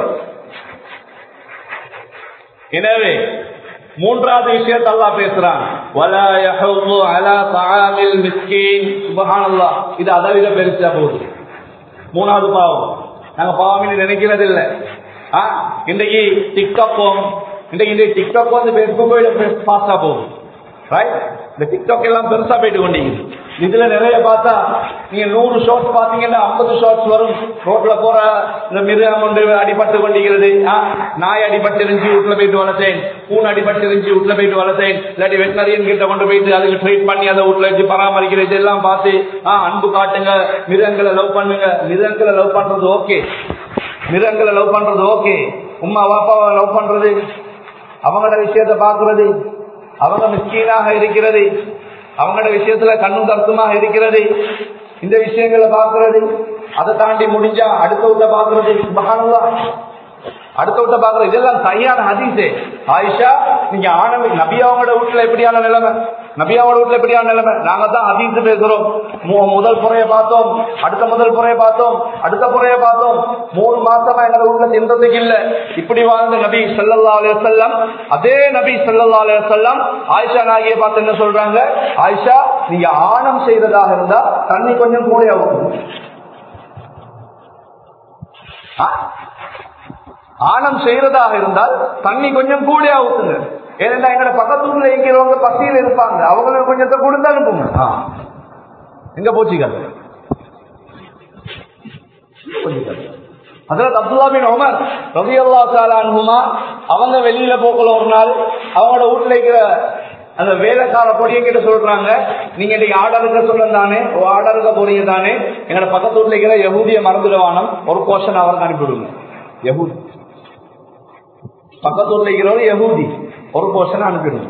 எனவே மூன்றாவது விஷயத்தை அல்லாஹ் பேசுறான், வலா யஹுது அலா தஆமில் மிஸ்கீன். சுப்ஹானல்லாஹ், இது அதை விட பெருசா போகுது. மூணாவது பாவம் நாங்க பாவம் நினைக்கிறது இல்லை. இன்றைக்கு டிக்டாக் வந்து பேஸ்புக் பாஸ்டா போகும். இந்த டிக்டாக் எல்லாம் பெருசா போயிட்டு கொண்டீங்க. இதுல நிறைய பார்த்தா நீங்க 100 ஷார்ட்ஸ் பாத்தீங்கன்னா 50 ஷார்ட்ஸ் வரும். ரோட்ல போற இந்த மிருகம் கொண்டு அடிபட்டு கொண்டிருக்கிறது, நாய் அடிபட்டு இருந்துச்சு வீட்டுல போயிட்டு வளர்த்தேன், பூனை அடிபட்டு இருந்துச்சு வீட்டுல போயிட்டு வளர்த்தேன், இல்லாட்டி வெட்டினரியன் கிட்ட கொண்டு போயிட்டு அதுக்கு ட்ரீட் பண்ணி அதை வீட்டுல வச்சு பராமரிக்கிறது, இதெல்லாம் பார்த்து அன்பு காட்டுங்க, மிருகங்களை லவ் பண்ணுங்க. மிருகங்களை லவ் பண்றது ஓகே, மிருகங்களை லவ் பண்றது ஓகே. உம்மா வாப்பாவை லவ் பண்றது, அவங்களோட விஷயத்தை பாக்குறது, அவங்க மிஸ்கீனாக இருக்கிறது, அவங்களோட விஷயத்துல கண்ணும் கருத்துமாக இருக்கிறது, இந்த விஷயங்களை பாக்குறது. அதை தாண்டி முடிஞ்சா அடுத்த வீட்டை பாக்குறது, சுப்ஹானல்லாஹ், அடுத்த வீட்டை பாக்குறது. இதெல்லாம் சரியான ஹதீஸே. ஆயிஷா, நீங்க ஆனந்தி நபி அவங்களோட வீட்டுல எப்படியான நிலைமை, நபி அவங்களோட வீட்டுல எப்படியான நிலைமை, நாங்க தான் ஹதீஸ் பேசுறோம். முதல் புறையை பார்த்தோம், அடுத்த முதல் புறையை பார்த்தோம், அடுத்த புறையை பார்த்தோம். 3 மாசமா எங்க வீட்டுல தின்றதுக்கு இல்ல. இப்படி வாழ்ந்த நபி ஸல்லல்லாஹு அலைஹி வஸல்லம், அதே நபி ஸல்லல்லாஹு அலைஹி வஸல்லம் ஆயிஷா நாகியை பார்த்து என்ன சொல்றாங்க, ஆயிஷா நீங்க ஆணம் செய்யறதாக இருந்தா தண்ணி கொஞ்சம் கூட ஆகும். ஆணம் செய்யறதாக இருந்தால் தண்ணி கொஞ்சம் கூட ஊத்துங்க. ஏன்னா எங்க பக்கத்துல இருக்கிறவங்க பசியில் இருப்பாங்க, அவங்களுக்கு கொஞ்சத்தை கொடுத்து அனுப்புங்க. எங்க போச்சுக்காது. ஹஜ்ரத் அப்துல்லா பின் உமர் ரலியல்லாஹு தஆலா அன்ஹுமா அவங்க வெளியில போகல ஒரு நாள், அவங்களோட வீட்டுல இருக்கிற அந்த வேலைக்கார பொடியை கிட்ட சொல்றாங்க, நீங்க இன்னைக்கு ஆர்டருக்கு சொல்ல தானே, ஆர்டருக்கு போறீங்க தானே, எங்களோட பக்கத்து வீட்டுல இருக்கிற யஹூதிய மறந்துடுவானம் ஒரு போர்ஷன் அவருக்கு அனுப்பிவிடுங்க. யஹூதி பக்கத்து வீட்டுல இருக்கிறவர் யஹூதி, ஒரு போர்ஷன் அனுப்பிடுங்க.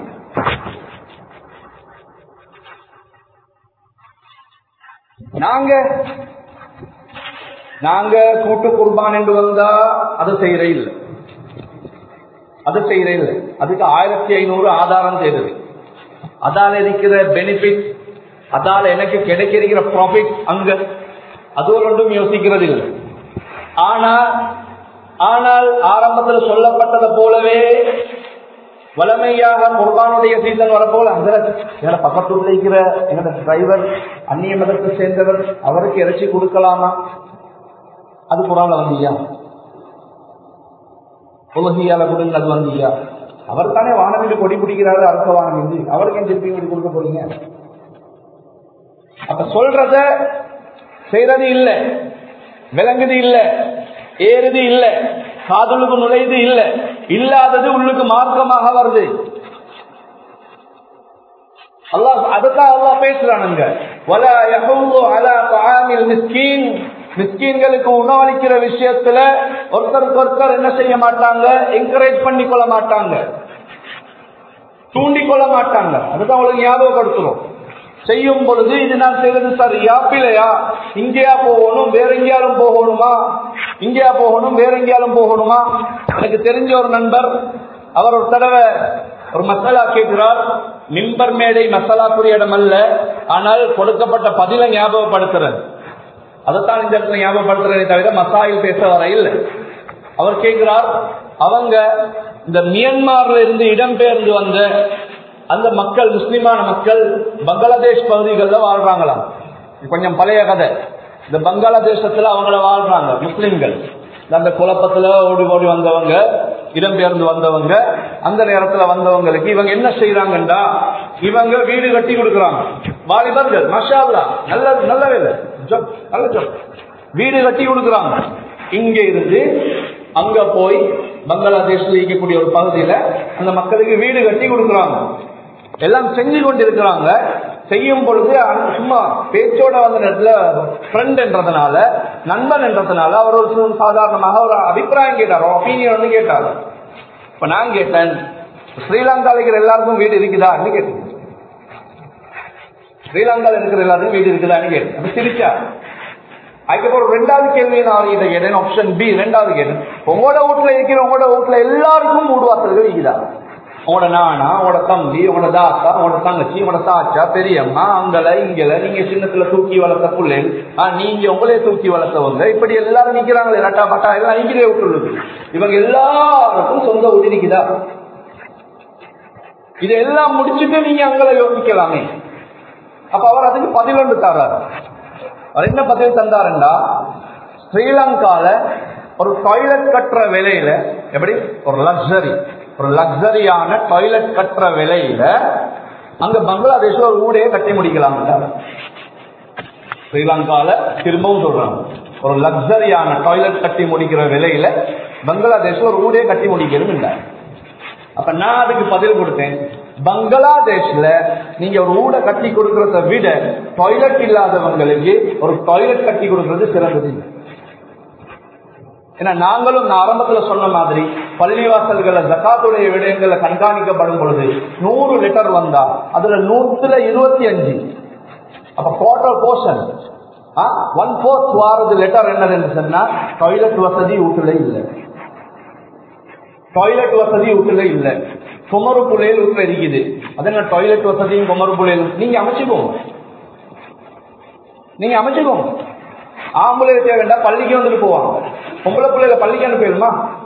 நாங்க கூட்டு குர்பான் என்று வந்தா அது செய்யற இல்லை, அது செய்யற இல்லை. அதுக்கு 1500 ஆதாரம் செய்யறது. அதால இருக்கிற பெனிஃபிட், அதால எனக்கு கிடைக்கிற ப்ராஃபிட் அங்க அது ஒன்றும் யோசிக்கிறது இல்லை. ஆனால் ஆரம்பத்தில் சொல்லப்பட்டதை போலவே வளமையாக குர்பானுடைய சீசன் வரப்போல எங்களை பக்கத்துல இருக்கிற எங்களோட டிரைவர் அந்நிய மதத்தை சேர்ந்தவர், அவருக்கு இறைச்சி கொடுக்கலாமா, அது குர்ஆன்ல வந்தியா, உலகியால கொடுங்க, அது வந்தியா. அவர் தானே வானமின்றி கொடி பிடிக்கிறாரு, அரச வானமின்றி, அவருக்கு என் திருப்பி கொடுக்க போறீங்க. அப்ப சொல்றத செய்யறது இல்ல, விளங்குது இல்ல, ஏறுது இல்ல, காதுளுக்கு நுழையுது இல்ல, இல்லாதது உள்ளுக்கு மார்க்கமாக வருது. அல்லாஹ் அதுதான் அல்லாஹ் பேசுறானுங்க, வலா யஹுது அலா தஆமில் மிஸ்கீன். மிஸ்கீன்களுக்கு உணவளிக்கிற விஷயத்துல ஒருத்தருக்கு என்ன செய்ய மாட்டாங்க, என்கரேஜ் பண்ணி கொள்ள மாட்டாங்க, தூண்டிக் கொள்ள மாட்டாங்க. அதுதான் உங்களுக்கு ஞாபகப்படுத்துறோம். செய்யும் பொழுது இது நான் செய்வது சரியா பிள்ளையா, இங்கேயா போகணும் வேற எங்கேயாலும் போகணுமா, இங்கேயா போகணும் வேற எங்கேயாலும் போகணுமா. எனக்கு தெரிஞ்ச ஒரு நண்பர், அவர் ஒரு தடவை ஒரு மசாலா கேட்கிறார். மிம்பர் மேடை மசாலாக்குரிய இடம் அல்ல, ஆனால் கொடுக்கப்பட்ட பதிலை ஞாபகப்படுத்துறது, அதைத்தான் இந்த இடத்துல ஞாபகப்படுத்துறதை தவிர மசாயில் பேச வர இல்லை. அவர் கேட்கிறார், அவங்க இந்த மியான்மர்ல இருந்து இடம்பெயர்ந்து வந்த அந்த மக்கள், முஸ்லிமான மக்கள் பங்களாதேஷ் பகுதிகளில் வாழ்றாங்களாம். கொஞ்சம் பழைய கதை. இந்த பங்களாதேசத்துல அவங்கள வாழ்றாங்க முஸ்லிம்கள். அந்த குழப்பத்துல ஓடி ஓடி வந்தவங்க, இடம்பெயர்ந்து வந்தவங்க, அந்த நேரத்துல வந்தவங்களுக்கு இவங்க என்ன செய்யறாங்கன்னா, இவங்க வீடு கட்டி கொடுக்குறாங்க. வாலிபர்கள், மாஷா அல்லாஹ், நல்ல நல்ல வேலை, நல்ல ஜப். வீடு கட்டி கொடுக்குறாங்க. இங்க இருந்து அங்க போய் பங்களாதேஷ்ல இருக்கக்கூடிய ஒரு பகுதியில அந்த மக்களுக்கு வீடு கட்டி கொடுக்குறாங்க. எல்லாம் செஞ்சு கொண்டிருக்கிறாங்க. செய்யும் பொழுது சும்மா பேச்சோட வந்த நேரத்துல ஃப்ரெண்ட் என்றதுனால, நண்பன் என்றதுனால அவர் ஒரு சாதாரணமாக ஒரு அபிப்பிராயம் கேட்டார், ஒப்பீனியன் வந்து கேட்டார். இப்ப நான் கேட்டேன், ஸ்ரீலங்கால இருக்கிற எல்லாருக்கும் வீடு இருக்குதான்னு கேட்டேன். ஸ்ரீலங்கால இருக்கிற எல்லாருக்கும் வீடு இருக்குதான்னு கேட்டேன். அப்ப சிரிச்சா. அதுக்கப்புறம் ரெண்டாவது கேள்வியை நான் அவர்கிட்ட கேட்டேன், ஆப்ஷன் பி. ரெண்டாவது கேட்டேன், உங்களோட வீட்டுல இருக்கிற உங்களோட வீட்டுல எல்லாருக்கும் வீடு வாசல்கள் இருக்குதா? உங்களோட நானா, உங்களோட தம்பி, உங்களோட தாத்தா, உங்களோட தங்கச்சி, உங்களோட சாச்சா, பெரியம்மா, அங்கல இங்கல, நீங்க சின்னத்துல தூக்கி வளர்த்த பிள்ளைகள், நீங்க உங்களே தூக்கி வளர்த்தவங்க, இப்படி எல்லாரும் நிக்கிறாங்களே, லட்டா பட்டா எல்லாம் நீங்களே விட்டுள்ளது. இவங்க எல்லாருக்கும் சொந்த வீடு இருக்குதா? இதெல்லாம் முடிச்சுட்டு நீங்க அங்கல யோசிக்கலாமே. அப்ப அவர் அதுக்கு பதில் ஒன்று தர்றாரு. அவர் என்ன பதில் தந்தாருண்டா, ஸ்ரீலங்கால ஒரு டாய்லெட் கட்டுற விலையில, எப்படி ஒரு லக்ஸரியான டாய்லெட் கட்டுற விலையில அங்க பங்களாதேஷ்ல ஒரு ஊடையே கட்டி முடிக்கலாம். ஸ்ரீலங்கால திரும்பவும் சொல்றாங்க, ஒரு லக்ஸரியான டாய்லெட் கட்டி முடிக்கிற விலையில பங்களாதேஷ்ல ஒரு ஊடையே கட்டி முடிக்கணும் இல்லை. அப்ப நான் அதுக்கு பதில் கொடுத்தேன், பங்களாதேஷ்ல நீங்க ஒரு ஊட கட்டி கொடுக்கறத விட டாய்லெட் இல்லாதவங்களுக்கு ஒரு டாய்லெட் கட்டி கொடுக்கறது சிறந்தது. ஏன்னா நாங்களும் நான் ஆரம்பத்துல சொன்ன மாதிரி பள்ளிவாசல்கள ஜகாத்துடைய விடயங்களை கண்காணிக்கப்படும் பொழுது 100 லிட்டர் வந்தா அதுல 125, அப்ப குவார்டர் போர்ஷன் 1/4 வாரது லெட்டர் என்னதுன்னு சொன்னா டாய்லெட் வசதி வீட்டுல இல்லை. டாய்லெட் வசதி வீட்டுல இல்ல, குமரு புள்ளையில் வீட்டுல இருக்குது. அதனால டாய்லெட் வசதியும் குமரு புள்ளையில் நீங்க அமைச்சுக்கோங்க. ஆம்பளை தேவை வேண்டாம், பள்ளிக்கு வந்துட்டு போவாங்க. பொம்பளை பிள்ளைல பள்ளிக்கு அனுப்பிடுமா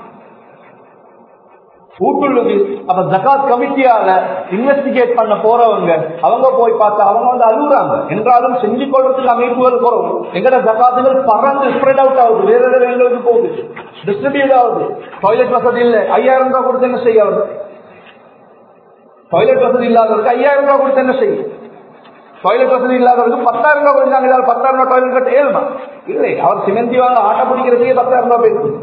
வீட்டுள்ளுக்கு? அப்ப ஜகாத் கமிட்டியால இன்வெஸ்டிகேட் பண்ண போறவங்க அவங்க போய் பார்த்தா அவங்க வந்து அழுகுறாங்க. என்றாலும் செஞ்சு கொள்றதுக்கு அமைப்புகள் போறோம். எங்கட ஜகாத்துகள் பறந்து ஸ்ப்ரெட் அவுட் ஆகுது, வேற வேற எங்களுக்கு போகுது, டிஸ்ட்ரிபியூட் ஆகுது. டாய்லெட் வசதி இல்லை, 5000 ரூபாய் கொடுத்து என்ன செய்ய? அவர் டாய்லெட் வசதி இல்லாதவருக்கு 5000 ரூபாய் கொடுத்து என்ன செய்யும்? டாய்லெட் வசதி இல்லாதவருக்கு 10,000 ரூபாய் கொடுத்தாங்க. 10,000 ரூபாய் டாய்லெட் கட்ட ஏழுமா இல்லை? அவர் சிமெந்தி வாங்க ஆட்ட பிடிக்கிறதுக்கே 10,000 ரூபாய் போயிருக்கு.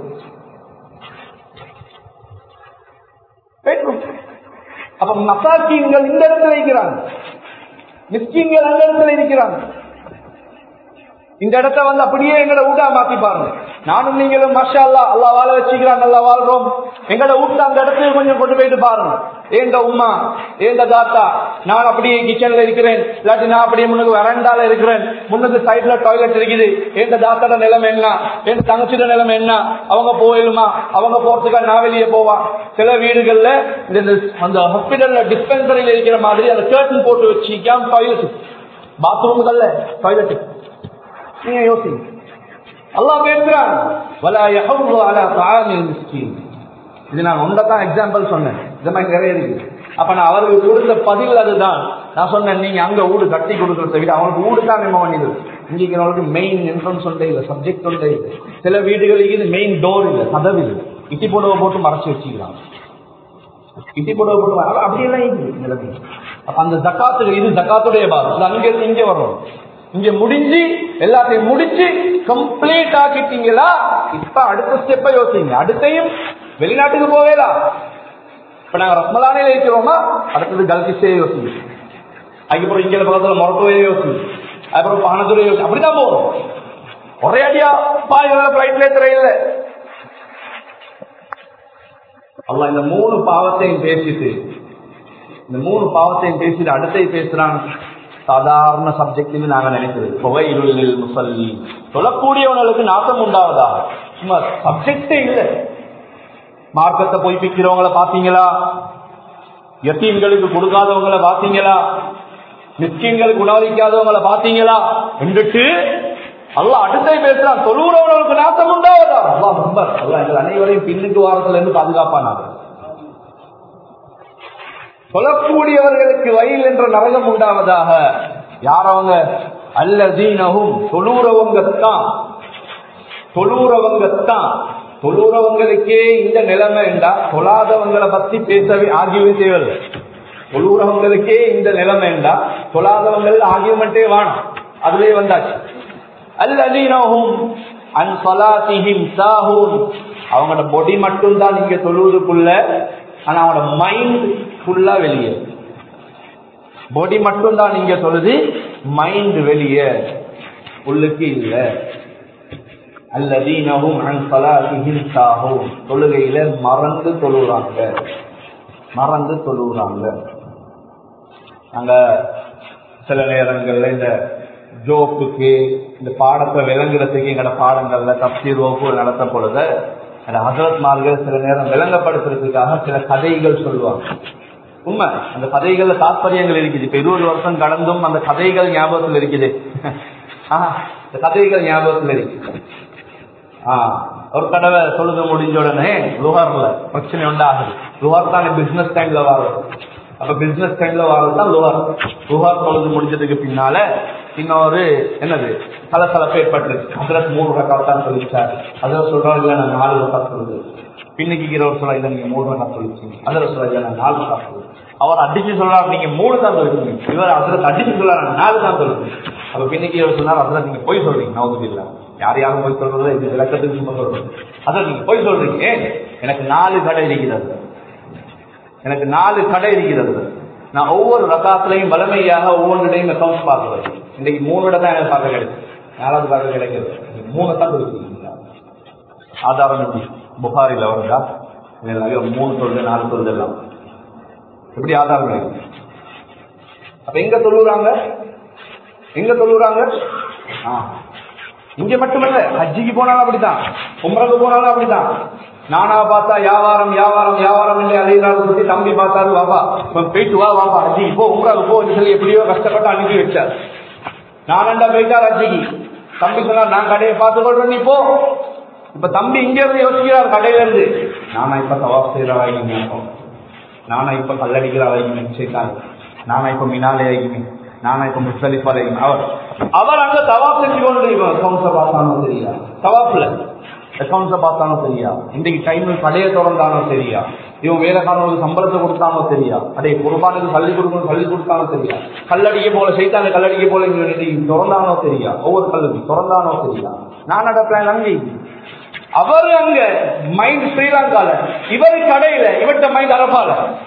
அப்ப மசாக்கீன்கள் இந்த இடத்துல இருக்கிறாங்க, மிஸ்கீன்கள் அந்த இடத்துல இருக்கிறாங்க. இந்த இடத்த வந்து அப்படியே எங்கட ஊட்டா மாத்தி பாருங்க. நானும் நீங்களும் மாஷா அல்லாஹ், அல்லாஹ் வாழ வச்சுக்கிறான், நல்லா வாழ்றோம். எங்கட வீட்டுல அந்த இடத்துக்கு கொஞ்சம் கொண்டு போயிட்டு பாருங்க. ஏந்த உம்மா, ஏந்த தாத்தா, நான் அப்படியே கிச்சன்ல இருக்கிறேன், இல்லாட்டி நான் அப்படியே முன்னுக்கு வரண்டால இருக்கிறேன், முன்னுக்கு சைட்ல டாய்லெட் இருக்குது. ஏந்த தாத்தாட நிலைமை என்ன, என் தங்கச்சிட நிலைமை என்ன? அவங்க போயிடுமா? அவங்க போறதுக்காக நான் வெளியே போவான். சில வீடுகள்ல அந்த ஹாஸ்பிட்டல்ல டிஸ்பென்சரியில இருக்கிற மாதிரி அந்த கர்டன் போட்டு வச்சுக்காம டாய்லெட், பாத்ரூம்கள்ல டாய்லெட். நீங்க யோசிங்க. அல்லாஹ் பேசுறான், வலா யஹுது அலா தஆமில் மிஸ்கீன். இது நான் ஒன்றதான் எக்ஸாம்பிள் சொன்னேன், இந்த மாதிரி நிறைய இருக்கு. அப்ப நான் அவர்களுக்கு கொடுத்த பதில் அதுதான். நான் சொன்னேன், நீங்க அங்க வீடு கட்டி கொடுக்கறத விட அவங்களுக்கு வீடு தான் நம்ம பண்ணிடுது. இங்க மெயின் என்ட்ரன்ஸ் ஒன்றே இல்லை, சப்ஜெக்ட் ஒன்றே இல்லை. சில வீடுகளுக்கு இது மெயின் டோர் இல்லை, கதவு இல்லை, இட்டி புடவை போட்டு மறைச்சு வச்சுக்கிறாங்க. இட்டி புடவை போட்டு அப்படியெல்லாம் இருக்கு. அப்ப அந்த ஜக்காத்து, இது ஜக்காத்துடைய பாதம். அங்க இருந்து இங்க வரணும். இங்க முடிஞ்சு எல்லாத்தையும் முடிச்சு கம்ப்ளீட் ஆக்கிட்டீங்களா? இப்ப அடுத்த ஸ்டெப்பை யோசிங்க. அடுத்தையும் வெளிநாட்டுக்கு போவேலா? இப்ப நாங்க ரத்மலானையில இருக்கிறோமா, அடுத்தது கல்கிஸ்டே யோசிங்க. அதுக்கப்புறம் இங்க பக்கத்துல மொரட்டோவே யோசிங்க, அதுக்கப்புறம் பானதுரை யோசி. அப்படிதான் போகும். ஒரே அடியா பிளைட்ல திரையில அல்லாஹ் இந்த 3 பாவத்தையும் பேசிட்டு அடுத்தை பேசுறான். சாதாரண சப்ஜெக்ட் நாங்க நினைக்கிறது முசல்லி, சொல்லக்கூடியவங்களுக்கு நாசம் உண்டாவதா? சும்மா சப்ஜெக்டே இல்லை. மார்க்கத்தை பொய்ப்பிக்கிறவங்களை பாத்தீங்களா? யத்தீம்களுக்கு கொடுக்காதவங்களை பாத்தீங்களா? மிஸ்கீன்களுக்கு உணவளிக்காதவங்களை பாத்தீங்களா? என்றுட்டு அல்லாஹ் அடுத்த பேசுறான், தொழுகிறவர்களுக்கு நாசம் உண்டாவதா? அல்லாஹ் அக்பர். அல்லாஹ் எங்கள் அனைவரையும் பின்னுக்கு வாரத்துல இருந்து பாதுகாப்பானாங்க. சொல்லக்கூடியவர்களுக்கு வயல் என்ற நரகம் உண்டாவதாக. யார் அவங்க? அல்லதீனஹும், தொழுறவங்களுக்கே இந்த நிலைமை என்றா தொழாதவங்களை பத்தி பேசவே ஆகியவே தேவையில்லை. தொழுறவங்களுக்கே இந்த நிலைமை என்றா தொழாதவங்கள் ஆகியமெண்டே வேணும். அதுலயே வந்தாச்சு. அல்லதீனஹும் அன் ஸலாத்திஹிம் சாஹூன். அவங்களோட பாடி மட்டும் தான் நீங்க தொழுவதுக்குள்ள, ஆனா அவங்களோட மைண்ட் ஃபுல்லா வெளியே. பாடி மட்டும் தான் நீங்க தொழுது, மைண்ட் வெளியே, உள்ளுக்கு இல்ல. அல்லதீனஹும் அன் ஸலாத்திஹிம் சாஹூன். தொழுகையில மறந்து தொழுறாங்க, மறந்து தொழுறாங்க. நாங்க சில நேரங்கள்ல இந்த ஜோக்குக்கு, இந்த பாடத்தை விளங்குறதுக்கு எங்களோட பாடங்கள்ல தப்சீர் வகுப்பு நடத்த பொழுது அந்த ஹஸரத்மார்கள் சில நேரம் விளங்கப்படுத்துறதுக்காக சில கதைகள் சொல்லுவாங்க. உண்மை, அந்த கதைகள்ல தாற்பயங்கள் இருக்குது. இப்ப 20 வருஷம் கடந்தும் அந்த கதைகள் ஞாபகத்தில் இருக்குது. இந்த கதைகள் ஞாபகத்தில் இருக்குது. ஒரு தடவை சொல்லுங்க முடிஞ்ச உடனே லுஹர்ல பிரச்சனை உண்டாகுது. லுஹர் தான் பிசினஸ் டைம்ல வரும். அப்ப பிசினஸ் டைம்ல வரதான் லுஹர். லுஹர் தொழுது முடிஞ்சதுக்கு பின்னால இன்னொரு என்னது சலசலப்பு ஏற்பட்டுருக்கு. ஹஸரத் 3 ரக்காத் தான் சொல்லிச்சார். ஹஸரத் சொல்றாரு, இல்ல நான் 4 ரக்காத் சொல்லுது. பின்னுக்கு ஒரு சொல்ல, இல்ல நீங்க 3 ரக்காத் சொல்லிச்சீங்க. ஹஸரத் சொல்ல, இல்ல நான் 4 ரக்காத் சொல்லுது. அவர் அடிச்சு சொல்றாரு, நீங்க 3 தான் சொல்லிருக்கீங்க. இவர் ஹஸரத் அடிச்சு சொல்றாரு, 4 தான் சொல்லுது. அப்ப பின்னுக்கு இவர் சொன்னார், ஹஸரத் நீங்க போய் சொல்றீங்க. நவுதுபில்லாஹ், யாரும் போய் சொல்றது இது விளக்கத்துக்கு சும்மா சொல்றது. ஹஸரத் நீங்க போய் சொல்றீங்க, எனக்கு 4 கடை இருக்கிறது, எனக்கு 4 கடை இருக்கிறது. நான் ஒவ்வொரு ரக்காத்துலையும் வலிமையாக ஒவ்வொன்றையும் அக்கௌண்ட்ஸ் பார்க்கிறது. இன்னைக்கு 3 இடம் தான் எனக்கு பார்க்க கிடைக்கும், 4வது பார்க்க கிடைக்கிறது. 3 தான் கொடுக்குறீங்க. ஆதாரம் எப்படி புகாரில வருதா? 3 தொழுது 4 தொழுது எல்லாம் எப்படி ஆதாரம் கிடைக்கும்? அப்ப எங்க தொழுறாங்க, எங்க தொழுறாங்க? இங்க மட்டுமல்ல, ஹஜ்ஜிக்கு போனாலும் அப்படித்தான், உம்ரக்கு போனாலும் அப்படித்தான். நானா பார்த்தா வியாபாரம் வியாபாரம் வியாபாரம் இல்லை அலையிறாரு சொல்லி தம்பி பார்த்தாரு, வாப்பா போயிட்டு வா, வாப்பா ஹஜ்ஜிக்கு போ, உம்ராக்கு போ சொல்லி எப்படியோ கஷ்டப்பட்டு அனுப்பி வச்சார். நானண்டா போயிட்டார் ஹஜ்ஜிக்கு. தம்பி சொன்னார், நான் கடையை பார்த்து கொள்றேன், நீ போ. இப்ப தம்பி இங்க இருந்து யோசிக்கிறார், கடையில இருந்து, நானா இப்ப தவாப் செய்யற வாங்கிங்க, நானா இப்ப கல்லடிக்கிற வாங்கிங்க நிச்சயித்தான், நானா இப்ப மினாலே ஆகிங்க, நானா இப்ப முஸ்தலிஃபா ஆகிங்க. அவர் அங்க தவாப் செஞ்சு கொண்டு அக்கௌண்ட்ஸ பார்த்தாலும் சரியா, தவாப்ல அக்கௌண்ட்ஸ பார்த்தாலும் சரியா, இன்றைக்கு டைம்ல கடையை திறந்தாலும் சரியா, இவன் வேலைக்காரங்களுக்கு சம்பளத்தை கொடுத்தாலும் சரியா, அதே குர்பானுக்கு கல்வி கொடுக்கணும் கல்வி கொடுத்தாலும் சரியா, கல்லடிக்க போல செய்தாங்க கல்லடிக்க போல திறந்தானோ சரியா, ஒவ்வொரு கல்லுக்கு திறந்தானோ சரியா, நான் நடப்பேன் அங்கே. அவரு அங்க மைண்ட் ஸ்ரீலங்கால, இவரு கடையில, இவர்கிட்ட மைண்ட் அரபால,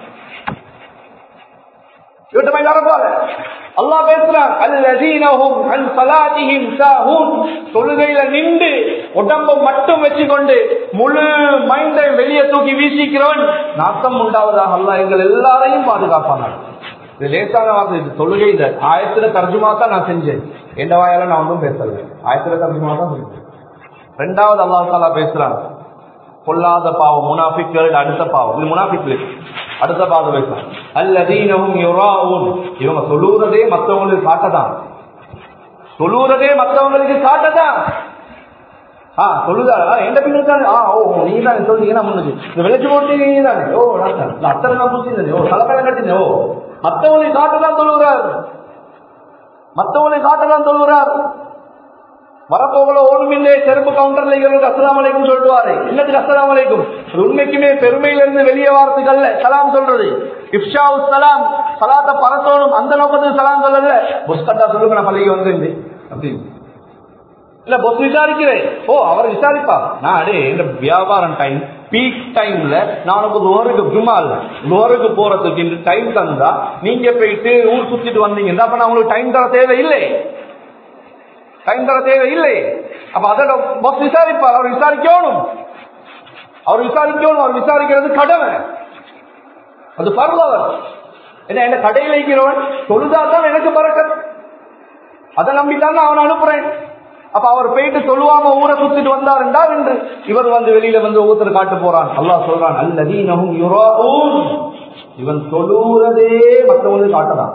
இவர்கிட்ட மைண்ட் அரபால. அல்லாஹ் பேசுறான், அல்லதீனஹும் அன் ஸலாத்திஹிம் சாஹூன். தொழுகையில நின்று உடம்பை மட்டும் வச்சுக்கொண்டு முழு மைண்டை வெளியே தூக்கி வீசிக்கிறவன் நாசம் உண்டாவதாக அல்லாஹ் எங்கள் எல்லாரையும் பாதுகாப்பானார். இது லேசான வார்த்தை, இது தொழுகை. இந்த ஆயத்துல தர்ஜுமா தான் நான் செஞ்சேன், எந்த வாயால நான் ஒன்றும் பேசல, ஆயத்துல தர்ஜுமா தான் செஞ்சேன். 2வது அல்லாஹ் தஆலா பேசுறான், கொல்லாத பாவம் முனாஃபிக்கள், அடுத்த பாவம் இது முனாஃபிக்கள், அடுத்த பாவம் பேசுறான், அல்லதீனஹும் யுராஊன். இவங்க சொல்லுறதே மற்றவங்களுக்கு காட்டதான், சொல்லுறதே மற்றவங்களுக்கு காட்டதான். சொல்லுதா எந்த பின்னாடி, ஓ நீ தான் சொல்றீங்கன்னா முன்னுக்கு இந்த விளைச்சு போட்டீங்க நீ தானே, ஓ நான் அத்தனை நான் பூச்சிருந்தேன், ஓ தலைப்பழம் கட்டினேன், ஓ மற்றவங்களுக்கு காட்டதான் சொல்லுகிறார், மற்றவங்களுக்கு காட்டதான் சொல்லுகிறார். வரப்போகல ஓடுமில்லே செருப்பு கவுண்டர்ல இருக்கிறவங்க அஸ்ஸலாமு அலைக்கும் சொல்லுவாரு, என்னத்துக்கு அஸ்ஸலாமு அலைக்கும்? உண்மைக்குமே பெருமையிலிருந்து வெளியே வார்த்தைகள்ல சலாம் சொல்றது, இஃப்ஷாவு சலாம், சலாத்தை பரத்தோணும், அந்த நோக்கத்துக்கு சலாம் சொல்லல. புஸ்கட்டா சொல்லுங்க, நான் பள்ளிக்கு வந்து அப்படின்னு இல்ல பொஸ் விசாரிக்கிறேன், ஓ அவர் விசாரிப்பா, நான் அடே இந்த வியாபாரம் டைம் பீக் டைம்ல நான் லோருக்கு ஜும்மா இல்ல லோருக்கு போறதுக்கு இந்த டைம் தந்தா நீங்க போயிட்டு ஊர் சுத்திட்டு வந்தீங்க, அப்ப நான் உங்களுக்கு டைம் தர தேவையில்லை, டைம் தர தேவையில்லை. அப்ப அதோட பொஸ் விசாரிப்பார், அவர் விசாரிக்கணும், அவர் விசாரிக்கணும், அவர் விசாரிக்கிறது கடமை, அது பரவாயில்ல. என்ன என்ன கடையில் வைக்கிறவன் தொழுதாதான் எனக்கு பறக்க, அதை நம்பித்தான் நான் அவனை அனுப்புறேன். அப்ப அவர் போயிட்டு சொல்லுவாம ஊரை சுத்திட்டு வந்தாருண்டா என்று இவர் வந்து வெளியில வந்து ஒவ்வொருத்தர் காட்டு போறான். அல்லாஹ் சொல்றான், அல்லதீனஹும் யுராஊன். இவன் சொல்லுறதே மற்றவங்களுக்கு காட்டலாம்.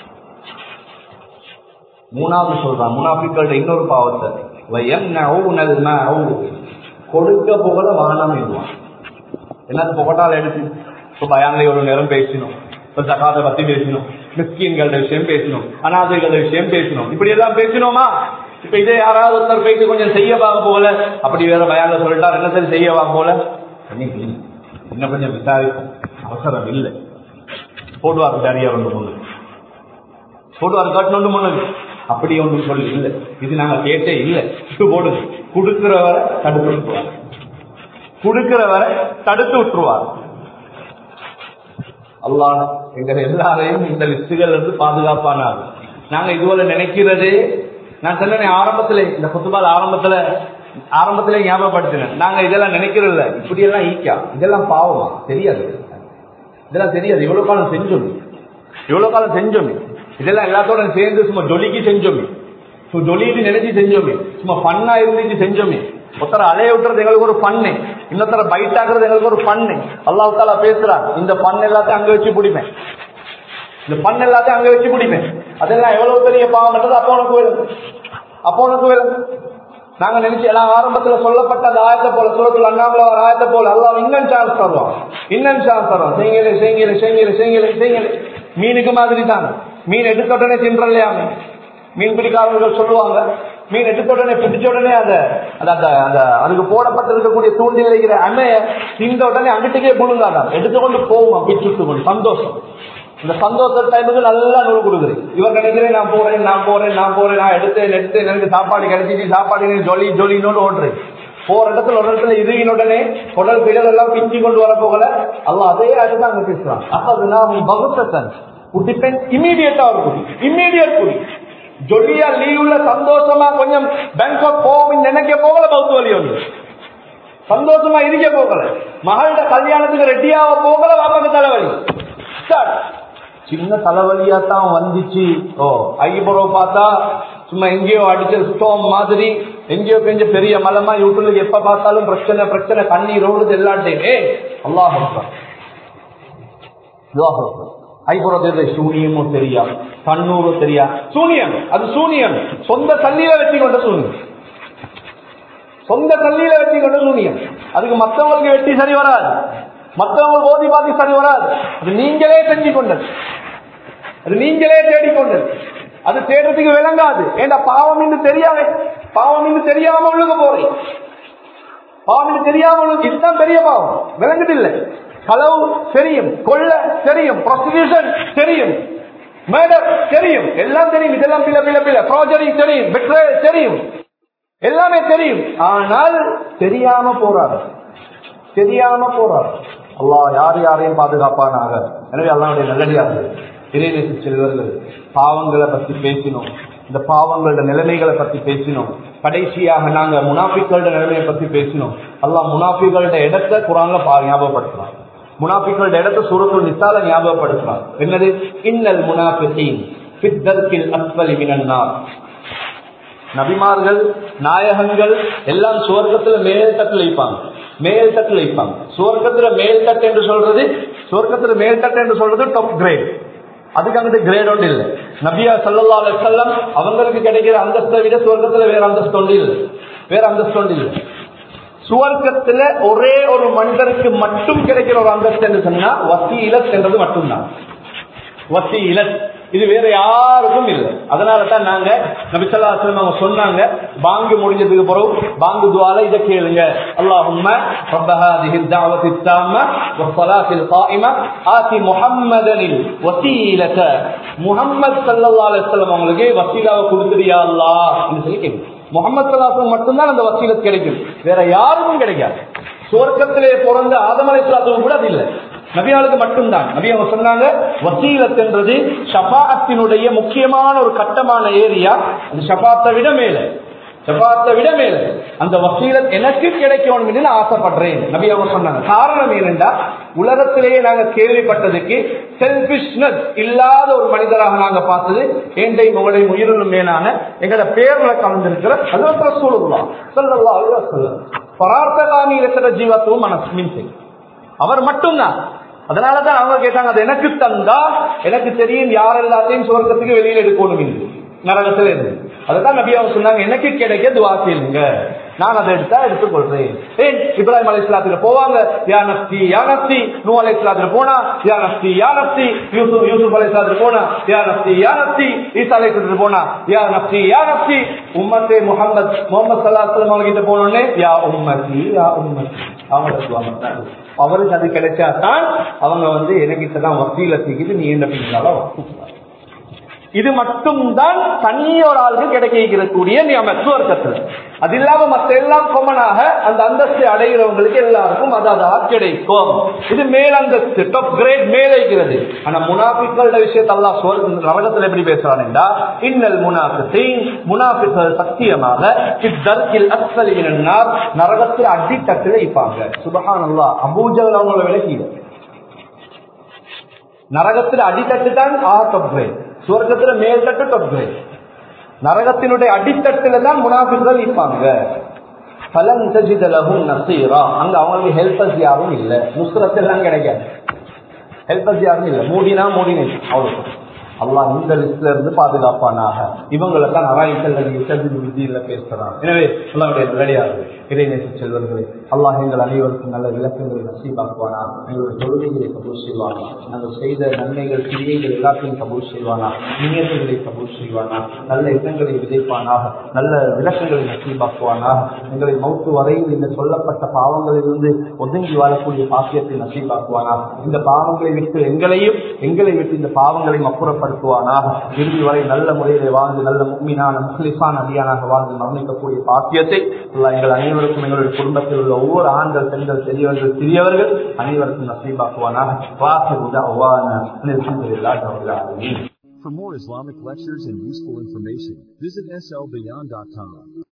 3வது சொல்றான், முனாஃபிக்களோட இன்னொரு பாவத்தை, வயம்னஊனல் மஅஊன். கொடுக்க புகழ வானம் எழுவான். என்னது புகட்டால் எடுத்து இப்ப பயான்ல ஒரு நேரம் பேசணும், இப்ப ஜகாத்தை பத்தி பேசணும், மிஸ்கீன்களோட விஷயம் பேசணும், அனாதைகளோட விஷயம் பேசணும், இப்படி எல்லாம் பேசணுமா? இப்ப இதே யாராவது ஒருத்தர் போயிட்டு கொஞ்சம் செய்யவாக போல, அப்படி வேற பயான்ல சொல்லிட்டார், என்ன சரி செய்யவாக போல, இன்னும் கொஞ்சம் விசாரிக்கும் அவசரம் இல்லை, போடுவார் சரியா வந்து முன்னு போடுவார், கட்டணும் முன்னுக்கு அப்படி ஒன்றும் சொல்லி இல்லை, இது நாங்க கேட்டே இல்லை, போடுங்க. கொடுக்கிறவரை தடுத்து விட்டுருவார், கொடுக்கிறவரை தடுத்து விட்டுருவார். அல்லாஹ் எங்க எல்லாரையும் இந்த லிஸ்டுகள் இருந்து பாதுகாப்பானார். நாங்க இதுவரை நினைக்கிறது, நான் சொன்னேன் ஆரம்பத்துல, இந்த குத்துபால் ஆரம்பத்துல ஞாபகப்படுத்தினேன், நாங்க இதெல்லாம் நினைக்கிறதில்ல, இப்படி எல்லாம் ஈக்கா, இதெல்லாம் பாவமா தெரியாது, இதெல்லாம் தெரியாது. எவ்வளவு காலம் செஞ்சோமே, இதெல்லாம் எல்லாத்தோட சேர்ந்து சும்மா ஜொலிக்கு செஞ்சோமே, ஜொலிக்கு நினைச்சு செஞ்சோமே, சும்மா பண்ணா இருந்துச்சு செஞ்சோமே. ஒருத்தர அலைய விட்டுறது எங்களுக்கு ஒரு பண்ணு, இன்னொருத்தர பைட் ஆக்குறது எங்களுக்கு ஒரு பண்ணு. அல்லாஹ் தஆலா பேசுறான், இந்த பண்ணு எல்லாத்தையும் அங்க வச்சு பிடிப்பேன், இந்த பண்ணு எல்லாத்தையும் அங்க வச்சு பிடிப்பேன். அதெல்லாம் எவ்வளவு பெரிய பாவம் என்றது அப்போ உனக்கு வேணும். நாங்க நினைச்சு எல்லாம் ஆரம்பத்துல சொல்லப்பட்ட அந்த ஆயத்தை போல, சூரத்துல் அன்ஆம்ல வர ஆயத்தை போல அல்லாஹ் இன்னும் சான்ஸ் தருவான். செய்யுங்களே. மீனுக்கு மாதிரி தான், மீன் எடுத்த உடனே தின்றலையாமே. மீன் பிடிக்காதவர்கள் சொல்லுவாங்க, மீன் எடுத்த உடனே பிடிச்ச உடனே அதுக்கு போடப்பட்டிருக்கக்கூடிய தூண்டில் இருக்கிற அமைய தின்ற உடனே அங்கிட்டுக்கே புழுங்காதான், எடுத்துக்கொண்டு போவோம் பிச்சுட்டு கொண்டு. சந்தோஷம், இந்த சந்தோஷ டைமுக்கு நல்லா நூல் கொடுக்குது. இவர் நினைக்கிறேன் நான் போறேன், நான் எடுத்தேன், எனக்கு சாப்பாடு கிடைச்சிச்சு, சாப்பாடு ஜொலின்னு ஓடுறேன். போற இடத்துல ஒரு இடத்துல இதுவின் உடனே குடல் பிடல் எல்லாம் பிஞ்சு கொண்டு வர போகல. அல்லாஹ் அதே அதுதான் அங்க பேசுறான். பகுத்தன் குடிப்பேன், இமீடியட்டா ஒரு குடி, இமீடியட் குடி. ஜொலியா லீவ்ல சந்தோஷமா கொஞ்சம் பேங்காக் போகும் நினைக்க போகல, பௌத்த வழி ஒன்று சந்தோஷமா இருக்க போகல, மகளோட கல்யாணத்துக்கு ரெட்டியாக போகல, வாப்பாக்கு தலைவலி சின்ன தலைவலியா தான் வந்துச்சு. ஐபுரோ பார்த்தா சும்மா எங்கேயோ அடிச்ச ஸ்டோம் மாதிரி, எங்கேயோ கொஞ்சம் பெரிய மலமா யூடியூப்ல எப்ப பார்த்தாலும் பிரச்சனை கண்ணீர் ஓடுது எல்லாட்டையுமே. அல்லாஹ் ஐபுரோ சூனியமோ தெரியா, கண்ணூரோ தெரியா, சூனியம், அது சூனியம். சொந்த தண்ணியில வச்சு கொண்ட சூனியம். அதுக்கு மற்றவங்களுக்கு வெட்டி சரி வராது, மற்றவங்க ஓதி பாதி சரி வராது. அது நீங்களே செஞ்சு கொண்டது, அது நீங்களே தேடிக்கொண்டது. அது தேடுறதுக்கு விளங்காது. ஏண்டா பாவம் என்று தெரியாம உள்ளுக்கு போறேன், பாவம் என்று தெரியாம இதுதான் பெரிய பாவம். விளங்குது இல்லை, களவு தெரியும், கொள்ள தெரியும், ப்ராஸ்டிடியூஷன் தெரியும், மர்டர் தெரியும், எல்லாம் தெரியும். இதெல்லாம் பிள்ளை ப்ராஜரி தெரியும், பெட்ரேல் தெரியும், எல்லாமே தெரியும். ஆனால் தெரியாம போறாரு. அல்லாஹ் யாரையும் பாதுகாப்பானாக. எனவே அல்லாஹ்வுடைய நல்லடியார்கள், இறைநேச செல்வர்கள், பாவங்களை பற்றி பேசினோம், இந்த பாவங்களோட நிலைமைகளை பற்றி பேசினோம். கடைசியாக நாங்க முனாஃபிக்களோட நிலைமையை பற்றி பேசினோம். அல்லாஹ் முனாஃபிக்களோட இடத்தை குர்ஆன்ல ஞாபகப்படுத்துறான், முனாஃபிக்களோட இடத்தை சூரத்துல் நிசால ஞாபகப்படுத்துறான். என்னது? இன்னல் முனாஃபிகீன் ஃபித் தர்கில் அஸ்ஃபலி மினன் நார். நபிமார்கள், நாயகங்கள் எல்லாம் சுவர்க்கத்துல மேல் தட்டுல வைப்பாங்க. சுவர்க்கத்துல மேல் தட்டு என்று சொல்றது டாப் கிரேட். அதுக்கு அங்கிட்டு கிரேட் ஒன்று இல்லை. நபியா ஸல்லல்லாஹு அலைஹி வஸல்லம் அவங்களுக்கு கிடைக்கிற அந்தஸ்தை விட சுவர்க்கத்துல வேற அந்தஸ்து ஒன்று இல்லை. சுவர்க்கத்துல ஒரே ஒரு மனிதருக்கு மட்டும் கிடைக்கிற ஒரு அந்தஸ்து என்று சொன்னா வசீலத் என்றது மட்டும்தான். வசீலத் இது வேற யாருக்கும் இல்லை. அதனாலதான் நாங்க நபி ஸல்லல்லாஹு அலைஹி வஸல்லம் சொன்னாங்க, பாங்கு முடிஞ்சதுக்கு பிறகு பாங்கு துஆல இத கேளுங்க, அல்லாஹும்ம ரப்ப ஹாதிஹி தஅவத்தி த்தாம்ம வஸ்ஸலாத்தில் காயிம ஆதி முஹம்மதனில் வஸீலத. முஹம்மது ஸல்லல்லாஹு அலைஹி வஸல்லம் அவங்களுக்கு வஸீலாவை கொடுத்துடு யா அல்லாஹ் என்று சொல்லி கேளுங்க. முஹம்மது ஸல்லல்லாஹு அலைஹி வஸல்லம் மட்டும்தான் அந்த வஸீலத் கிடைக்கும், வேற யாருக்கும் கிடைக்காது. சுவர்க்கத்திலே பிறந்த ஆதம் அலைஹிஸ்ஸலாத்துக்கு கூட அது இல்லை, நபியாளுக்கு மட்டும்தான். நபி அவங்க சொன்னாங்க, வசீலத் என்றது ஷஃபாஅத்தினுடைய முக்கியமான ஒரு கட்டமான ஏரியா. அது ஷஃபாஅத்தை விட மேல அந்த வசீலத் எனக்கு கிடைக்கணும் என்று நான் ஆசைப்படுறேன் நபி அவங்க சொன்னாங்க. காரணம் ஏனென்றா, உலகத்திலேயே நாங்க கேள்விப்பட்டதுக்கு செல்பிஷ்னஸ் இல்லாத ஒரு மனிதராக நாங்க பார்த்தது ஏண்டையும் உங்களையும் உயிரினும் மேலான எங்களோட பேர்ல கலந்திருக்கிற ஹஜ்ரத் ரசூலுல்லாஹ் ஸல்லல்லாஹு அலைஹி வஸல்லம் பரார்த்தகாமி இருக்கிற ஜீவத்துவம் மனசுமின் செய்யும், அவர் மட்டும்தான். அதனாலதான் அவங்க கேட்டாங்க, அது எனக்கு தந்தா எனக்கு தெரியும் யார் எல்லாத்தையும் சுவர்க்கத்துக்கு வெளியில எடுக்கணும் என்று, நரகத்துல இருந்து. அதுதான் நபி அவங்க சொன்னாங்க, எனக்கு கிடைக்க துஆ செய்யுங்க, நான் அதை எடுத்துக்கொள்றேன். ஏன் இப்ராஹிம் அலைஹிஸ்ஸலாத்துக்கு போவாங்க, யா நஃப்ஸி யா நஃப்ஸி. நூஹ் அலைஹிஸ்ஸலாத்துக்கு போனா யா நஃப்ஸி யா நஃப்ஸி. யூசுப் அலைஹிஸ்ஸலாத்துக்கு போனா யா நஃப்ஸி யா நஃப்ஸி. ஈசா அலைஹிஸ்ஸலாத்துக்கு போனா யா நஃப்ஸி யா நஃப்ஸி. உம்மத்தே முஹம்மது ஸல்லல்லாஹு அலைஹி வஸல்லம் கிட்ட போனோடனே யா உம்மத்தி யா உம்மத்தி. அவருக்கு அது கிடைச்சாதான் அவங்க எனக்கிட்டதான் வசீலத்துக்கு நீ என்ன பண்ணாலும் இது மட்டும்தான் தனி ஒரு ஆளுக்கு கிடைக்கக்கூடிய நியமத் சுவர்க்கத்தில். அது இல்லாம மற்ற எல்லாம் கொமனாக அந்த அந்தஸ்தை அடைகிறவங்களுக்கு எல்லாருக்கும் அதான் கிடைக்கும். இது மேல் அந்தஸ்து, டாப் கிரேட் மேலைக்கிறது. ஆனா முனாஃபிக்களோட விஷயத்தை அல்லாஹ் நரகத்தில் எப்படி பேசுறான்டா, இன்னல் முனாஃபிகீன், முனாஃபிக்கள் சத்தியமாக ஃபித்தர்கில் அஸ்ஃபலி மினன் நார், நரகத்தில் அடித்தட்டில் இருப்பாங்க. சுப்ஹானல்லாஹ், அபூஜஹல் அவங்கள விலக்கி நரகத்தில் அடித்தட்டு தான் டாப் கிரேட், சுவர்க்கத்துல மேல் தட்டு டாப் கிரேட். நரகத்தினுடைய அடித்தட்டுல தான் முனாஃபிக்கள் இருப்பாங்க. ஃபலன் தஜித லஹும் நஸீரா, அங்க அவங்களுக்கு ஹெல்பர்ஸ் யாரும் இல்ல, நுஸ்ரத் எல்லாம் கிடைக்காது, ஹெல்பர்ஸ் யாரும் இல்ல. மூடினா மூடினே அவ்வளவு. அல்லாஹ் இந்த லிஸ்ட்ல இருந்து பாதுகாப்பானாக. இவங்களை தான் விதியில பேசுறான். எனவே அல்லாஹ்வுடைய நல்லடியார்களே, இறைநேச செல்வர்களே, அல்லாஹ் எங்கள் அனைவருக்கும் நல்ல விளக்கங்களை நசீபாக்குவானா, எங்களுடைய தொழுகைகளை கபூல் செய்வானா, நாங்கள் செய்த நன்மைகள் கிரியைகள் எல்லாத்தையும் கபூல் செய்வானா, நியத்துகளை கபூல் செய்வானா, நல்ல எண்ணங்களை விதைப்பானாக, நல்ல விளக்கங்களை நசீபாக்குவானாக. எங்களை மௌத்து வரையில் இந்த சொல்லப்பட்ட பாவங்களிலிருந்து ஒதுங்கி வாழக்கூடிய பாக்கியத்தை நசீபாக்குவானா. இந்த பாவங்களை விட்டு எங்களை விட்டு இந்த பாவங்களை அப்புறப்படுத்துவானாக. இறுதி வரை நல்ல முறையிலே வாழ்ந்து நல்ல முக்மீனான முக்லிஸான அடியானாக வாழ்ந்து மரணிக்கக்கூடிய பாக்கியத்தை எங்கள் அனைவருக்கும், எங்களுடைய குடும்பத்தில் உள்ள ஒவ்வொரு ஆண்கள், பெண்கள், பெரியவர்கள், சிறியவர்கள் அனைவருக்கும் நசீபாக்குவானாக. For more Islamic lectures and useful information, visit slbeyond.com.